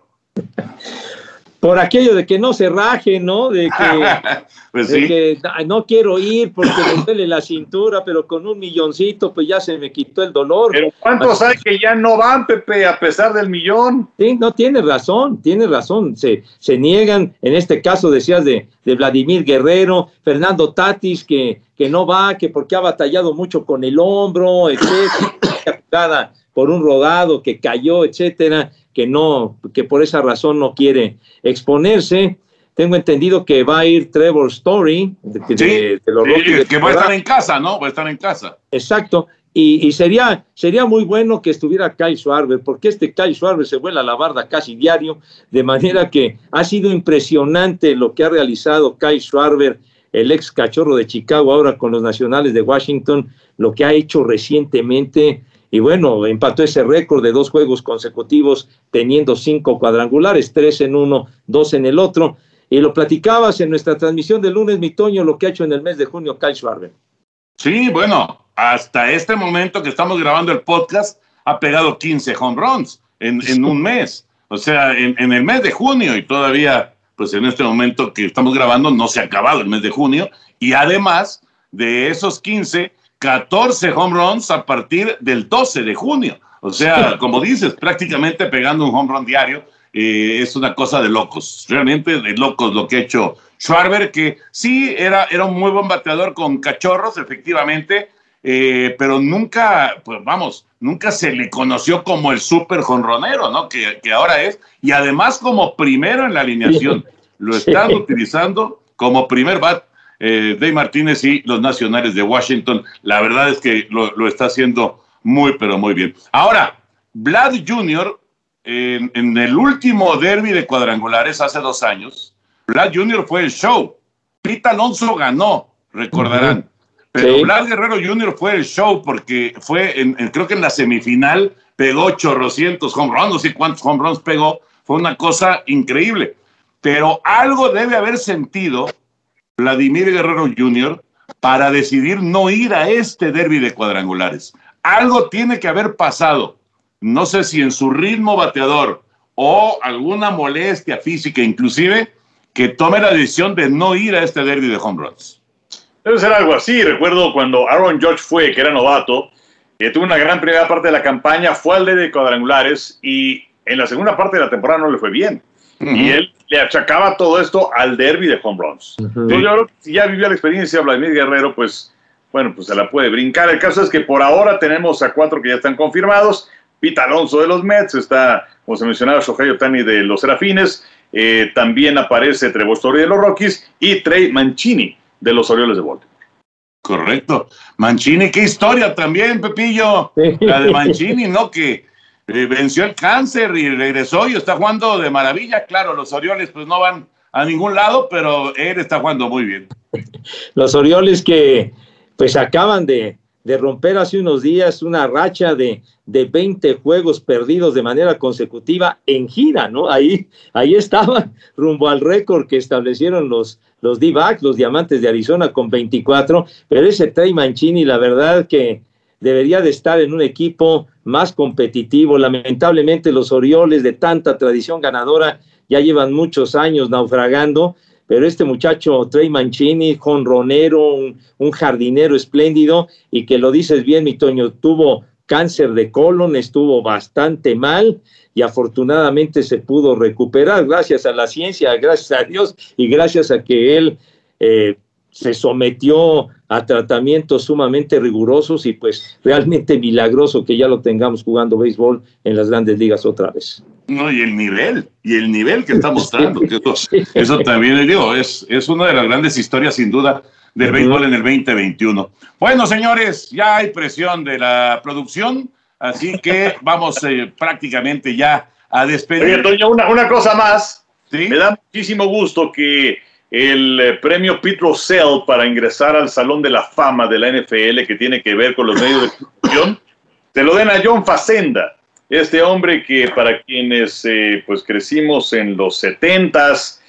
Por aquello de que no se raje, ¿no? De que, pues de sí. que no quiero ir porque me duele la cintura, pero con $1 milloncito pues ya se me quitó el dolor. Pero ¿cuántos hay que ya no van, Pepe, a pesar del millón? Sí, no, tienes razón. Se niegan, en este caso decías de Vladimir Guerrero, Fernando Tatis, que no va, que porque ha batallado mucho con el hombro, etcétera, por un rodado que cayó, etcétera, que por esa razón no quiere exponerse. Tengo entendido que va a ir Trevor Story de los Rockies, que va a estar en casa, ¿no? Va a estar en casa. Exacto. Y sería muy bueno que estuviera Kyle Schwarber, porque Kyle Schwarber se vuela la barda casi diario, de manera que ha sido impresionante lo que ha realizado Kyle Schwarber, el ex cachorro de Chicago, ahora con los Nacionales de Washington, lo que ha hecho recientemente. Y bueno, empató ese récord de 2 juegos consecutivos, teniendo 5 cuadrangulares, 3 en uno, 2 en el otro. Y lo platicabas en nuestra transmisión de lunes, mi Toño, lo que ha hecho en el mes de junio Kyle Schwarber. Sí, bueno, hasta este momento que estamos grabando el podcast, ha pegado 15 home runs en un mes. O sea, en el mes de junio, y todavía, pues en este momento que estamos grabando, no se ha acabado el mes de junio. Y además de esos 15, 14 home runs a partir del 12 de junio. O sea, como dices, prácticamente pegando un home run diario. Es una cosa de locos, realmente de locos lo que ha hecho Schwarber, que sí era un muy buen bateador con cachorros, efectivamente. pero nunca, pues vamos, nunca se le conoció como el súper jonronero, ¿no? Que ahora es, y además como primero en la alineación. Lo están utilizando como primer bat Dave Martínez y los Nacionales de Washington. La verdad es que lo está haciendo muy, pero muy bien. Ahora, Vlad Jr., en el último derbi de cuadrangulares hace 2 años, Vlad Jr. fue el show. Pete Alonso ganó, recordarán. Pero sí, Vlad Guerrero Jr. fue el show porque fue, creo que en la semifinal pegó 800 home runs, no sé cuántos home runs pegó. Fue una cosa increíble. Pero algo debe haber sentido Vladimir Guerrero Jr. para decidir no ir a este derbi de cuadrangulares. Algo tiene que haber pasado. No sé si en su ritmo bateador o alguna molestia física inclusive, que tome la decisión de no ir a este derbi de home runs. Debe ser algo así. Recuerdo cuando Aaron Judge fue, que era novato, que tuvo una gran primera parte de la campaña, fue al derbi de cuadrangulares y en la segunda parte de la temporada no le fue bien. Y él le achacaba todo esto al derbi de home runs. Entonces yo creo que si ya vivió la experiencia Vladimir Guerrero, pues bueno, pues se la puede brincar. El caso es que por ahora tenemos a 4 que ya están confirmados. Pete Alonso de los Mets, está, como se mencionaba, Shohei Ohtani de los Serafines, también aparece Trevor Story de los Rockies y Trey Mancini de los Orioles de Baltimore. Correcto. Mancini, qué historia también, Pepillo. La de Mancini, ¿no? Que venció el cáncer y regresó y está jugando de maravilla. Claro, los Orioles pues no van a ningún lado, pero él está jugando muy bien. Los Orioles que pues acaban de romper hace unos días una racha de 20 juegos perdidos de manera consecutiva en gira, ¿no? Ahí estaban rumbo al récord que establecieron los D-backs, los Diamantes de Arizona con 24, pero ese Trey Mancini, la verdad que debería de estar en un equipo más competitivo. Lamentablemente los Orioles de tanta tradición ganadora ya llevan muchos años naufragando, pero este muchacho Trey Mancini, jonronero, un jardinero espléndido, y que lo dices bien, mi Toño, tuvo cáncer de colon, estuvo bastante mal y afortunadamente se pudo recuperar gracias a la ciencia, gracias a Dios y gracias a que él se sometió a tratamientos sumamente rigurosos y pues realmente milagroso que ya lo tengamos jugando béisbol en las grandes ligas otra vez. No, y el nivel que está mostrando, que eso también le digo, es una de las grandes historias sin duda del béisbol en el 2021. Bueno, señores, ya hay presión de la producción, así que vamos prácticamente ya a despedir. Oye, Toño, una cosa más. ¿Sí? Me da muchísimo gusto que el premio Pete Rozelle para ingresar al Salón de la Fama de la NFL, que tiene que ver con los medios de comunicación, te lo den a John Facenda. Este hombre que para quienes pues crecimos en los 70s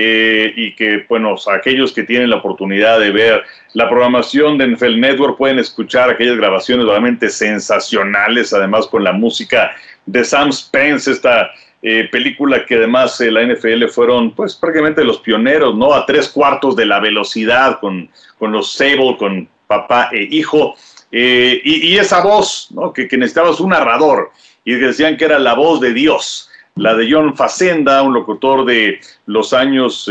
y que, bueno, aquellos que tienen la oportunidad de ver la programación de NFL Network pueden escuchar aquellas grabaciones realmente sensacionales, además con la música de Sam Spence, esta película que además la NFL fueron pues prácticamente los pioneros, ¿no? A 3/4 de la velocidad con los Sable, con papá e hijo, y esa voz, ¿no? que necesitabas un narrador, y decían que era la voz de Dios, la de John Facenda, un locutor de los años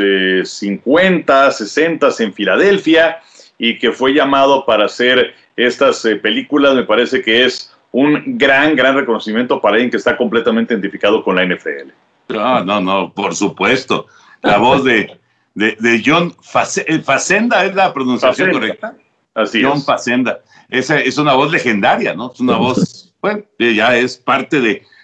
50, 60 en Filadelfia, y que fue llamado para hacer estas películas. Me parece que es un gran reconocimiento para alguien que está completamente identificado con la NFL. No, por supuesto. La voz de John Facenda, ¿es la pronunciación correcta? Así John es. Facenda. Esa es una voz legendaria, ¿no? Es una voz, bueno, ya es parte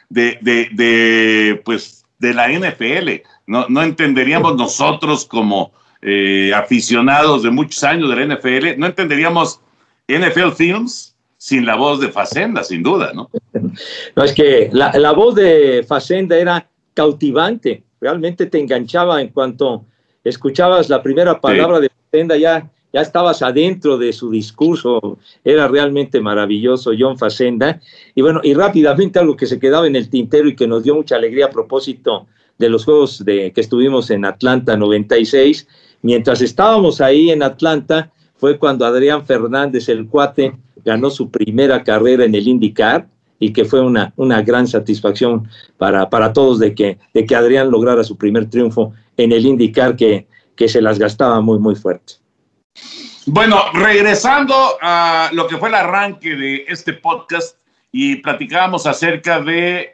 pues, de la NFL. No entenderíamos nosotros como aficionados de muchos años de la NFL, no entenderíamos NFL Films sin la voz de Facenda, sin duda, ¿no? No, es que la voz de Facenda era cautivante, realmente te enganchaba en cuanto escuchabas la primera palabra de Facenda, ya estabas adentro de su discurso, era realmente maravilloso John Facenda. Y bueno, y rápidamente algo que se quedaba en el tintero y que nos dio mucha alegría a propósito de los juegos que estuvimos en Atlanta 96, mientras estábamos ahí en Atlanta, fue cuando Adrián Fernández, el cuate, ganó su primera carrera en el IndyCar, y que fue una gran satisfacción para todos de que Adrián lograra su primer triunfo en el IndyCar, que se las gastaba muy, muy fuerte. Bueno, regresando a lo que fue el arranque de este podcast y platicábamos acerca de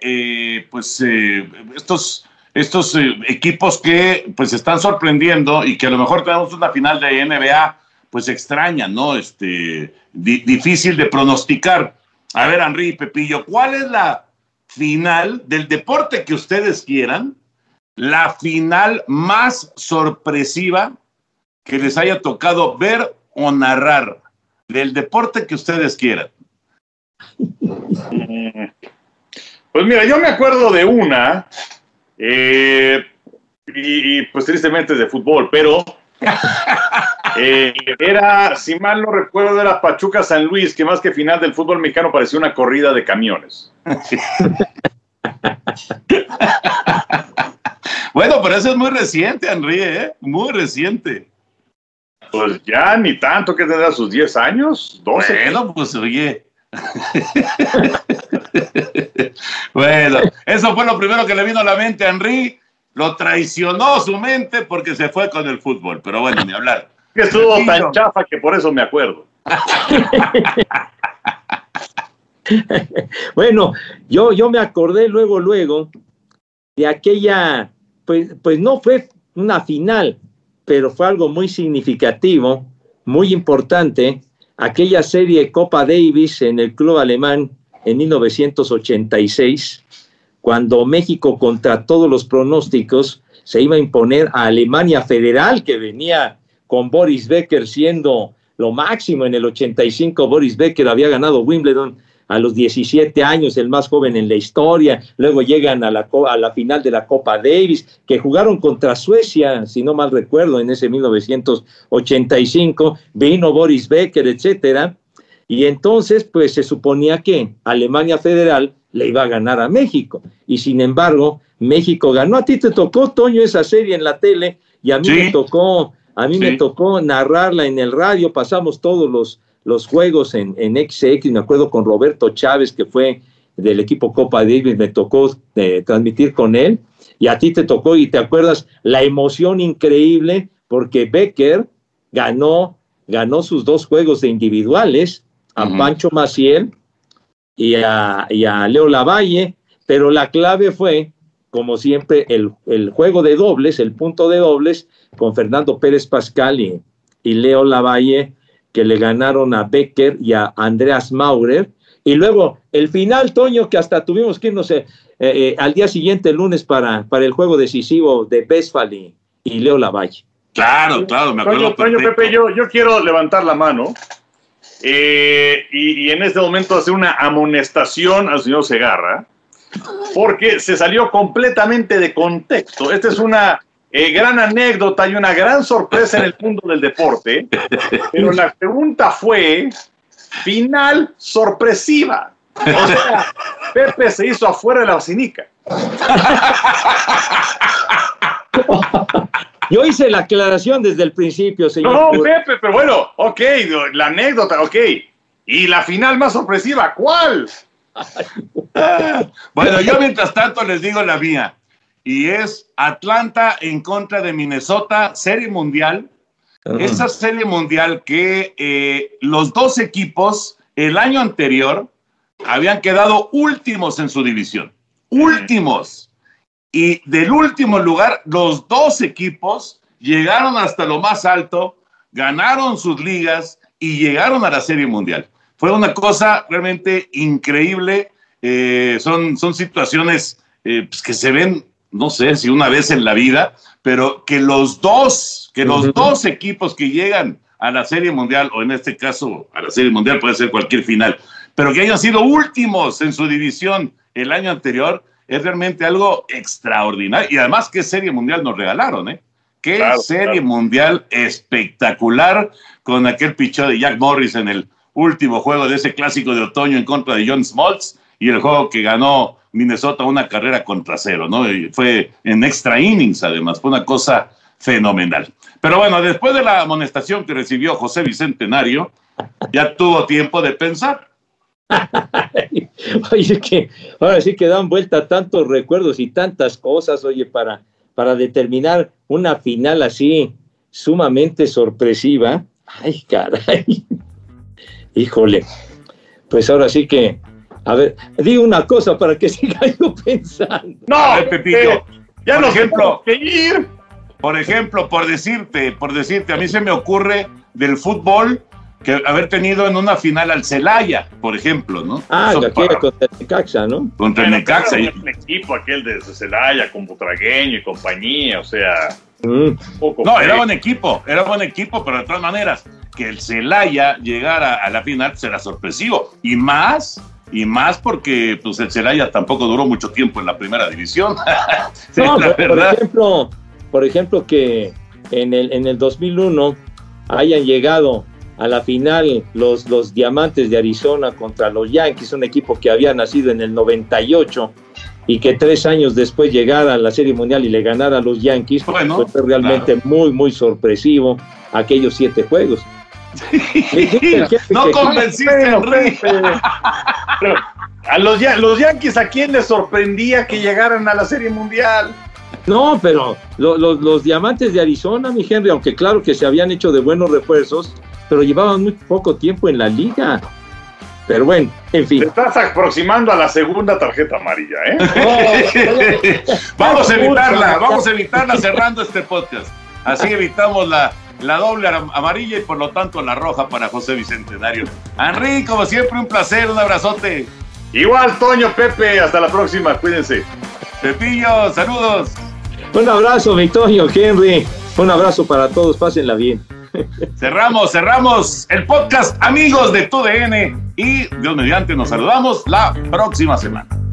estos equipos que pues están sorprendiendo y que a lo mejor tenemos una final de NBA pues extraña, ¿no? Difícil de pronosticar. A ver, Henry y Pepillo, ¿cuál es la final del deporte que ustedes quieran? La final más sorpresiva que les haya tocado ver o narrar del deporte que ustedes quieran. Pues mira, yo me acuerdo de una y pues tristemente de fútbol, pero era, si mal no recuerdo, era Pachuca San Luis, que más que final del fútbol mexicano parecía una corrida de camiones. Bueno, pero eso es muy reciente, Henry, muy reciente. Pues ya ni tanto, que tendrá sus 10 años, 12. Bueno, pues oye. Bueno, eso fue lo primero que le vino a la mente a Henry. Lo traicionó su mente porque se fue con el fútbol. Pero bueno, ni hablar. Que estuvo tan chafa que por eso me acuerdo. Bueno, yo me acordé luego de aquella, pues no fue una final, pero fue algo muy significativo, muy importante, aquella serie Copa Davis en el club alemán en 1986, cuando México, contra todos los pronósticos, se iba a imponer a Alemania Federal, que venía con Boris Becker siendo lo máximo. En el 85 Boris Becker había ganado Wimbledon a los 17 años, el más joven en la historia. Luego llegan a la final de la Copa Davis, que jugaron contra Suecia, si no mal recuerdo, en ese 1985. Vino Boris Becker, etcétera. Y entonces, pues se suponía que Alemania Federal le iba a ganar a México. Y sin embargo, México ganó. A ti te tocó, Toño, esa serie en la tele, y a mí me tocó narrarla en el radio. Pasamos todos los juegos en XX, me acuerdo con Roberto Chávez, que fue del equipo Copa Davis, me tocó transmitir con él, y a ti te tocó, y te acuerdas la emoción increíble, porque Becker ganó sus 2 juegos de individuales, a Pancho Maciel y a Leo Lavalle, pero la clave fue, como siempre, el juego de dobles, el punto de dobles, con Fernando Pérez Pascal y Leo Lavalle, que le ganaron a Becker y a Andreas Maurer. Y luego el final, Toño, que hasta tuvimos que irnos al día siguiente, el lunes, para el juego decisivo de Westphal y Leo Lavalle. Claro, me acuerdo. Toño, Pepe, yo quiero levantar la mano y en este momento hacer una amonestación al señor Segarra, porque se salió completamente de contexto. Esta es una gran anécdota y una gran sorpresa en el mundo del deporte, pero la pregunta fue final sorpresiva. O sea, Pepe se hizo afuera de la vacinica. Yo hice la aclaración desde el principio, señor. No, Pepe, pero bueno, ok, la anécdota, ok. ¿Y la final más sorpresiva, cuál? Bueno, yo mientras tanto les digo la mía. Y es Atlanta en contra de Minnesota, serie mundial. Esa serie mundial que los 2 equipos el año anterior habían quedado últimos en su división. Últimos. Y del último lugar, los 2 equipos llegaron hasta lo más alto, ganaron sus ligas y llegaron a la serie mundial. Fue una cosa realmente increíble. Son situaciones pues que se ven, no sé si una vez en la vida, pero que los dos equipos que llegan a la Serie Mundial, o en este caso a la Serie Mundial, puede ser cualquier final, pero que hayan sido últimos en su división el año anterior, es realmente algo extraordinario. Y además, ¿qué Serie Mundial nos regalaron, eh? Qué serie mundial espectacular, con aquel picheo de Jack Morris en el último juego de ese clásico de otoño en contra de John Smoltz, y el juego que ganó Minnesota una carrera contra 0, ¿no? Y fue en extra innings, además, fue una cosa fenomenal. Pero bueno, después de la amonestación que recibió José Bicentenario, ya tuvo tiempo de pensar. Oye, que ahora sí que dan vuelta tantos recuerdos y tantas cosas, oye, para determinar una final así sumamente sorpresiva. Ay, caray. Híjole. Pues ahora sí que, a ver, digo una cosa para que siga yo pensando. No, a ver, Pepillo, ya por nos ejemplo, tenemos que ir. Por ejemplo, por decirte, a mí se me ocurre del fútbol que haber tenido en una final al Celaya, por ejemplo, ¿no? Aquella contra el Necaxa, ¿no? Contra el Necaxa. El equipo aquel de Celaya con Butragueño y compañía, o sea... No, era buen equipo, pero de todas maneras, que el Celaya llegara a la final será sorpresivo. Y más porque pues el Celaya tampoco duró mucho tiempo en la primera división. Sí, no, la verdad. Por ejemplo, que en el 2001 hayan llegado a la final los Diamantes de Arizona contra los Yankees, un equipo que había nacido en el 98 y que 3 años después llegara a la Serie Mundial y le ganara a los Yankees, bueno, fue realmente muy, muy sorpresivo aquellos 7 juegos. No convenciste, Enrique. Pero a los Yankees, ¿a quién les sorprendía que llegaran a la Serie Mundial? No, pero los Diamantes de Arizona, mi Henry, aunque claro que se habían hecho de buenos refuerzos, pero llevaban muy poco tiempo en la liga. Pero bueno, en fin. Te estás aproximando a la segunda tarjeta amarilla, ¿eh? Vamos a evitarla cerrando este podcast. Así evitamos la doble amarilla y por lo tanto la roja para José Bicentenario. Henry, como siempre, un placer, un abrazote. Igual, Toño, Pepe, hasta la próxima, cuídense. Pepillo, saludos. Un abrazo, mi Toño, Henry. Un abrazo para todos, pásenla bien. Cerramos el podcast, amigos de TUDN, y Dios mediante nos saludamos la próxima semana.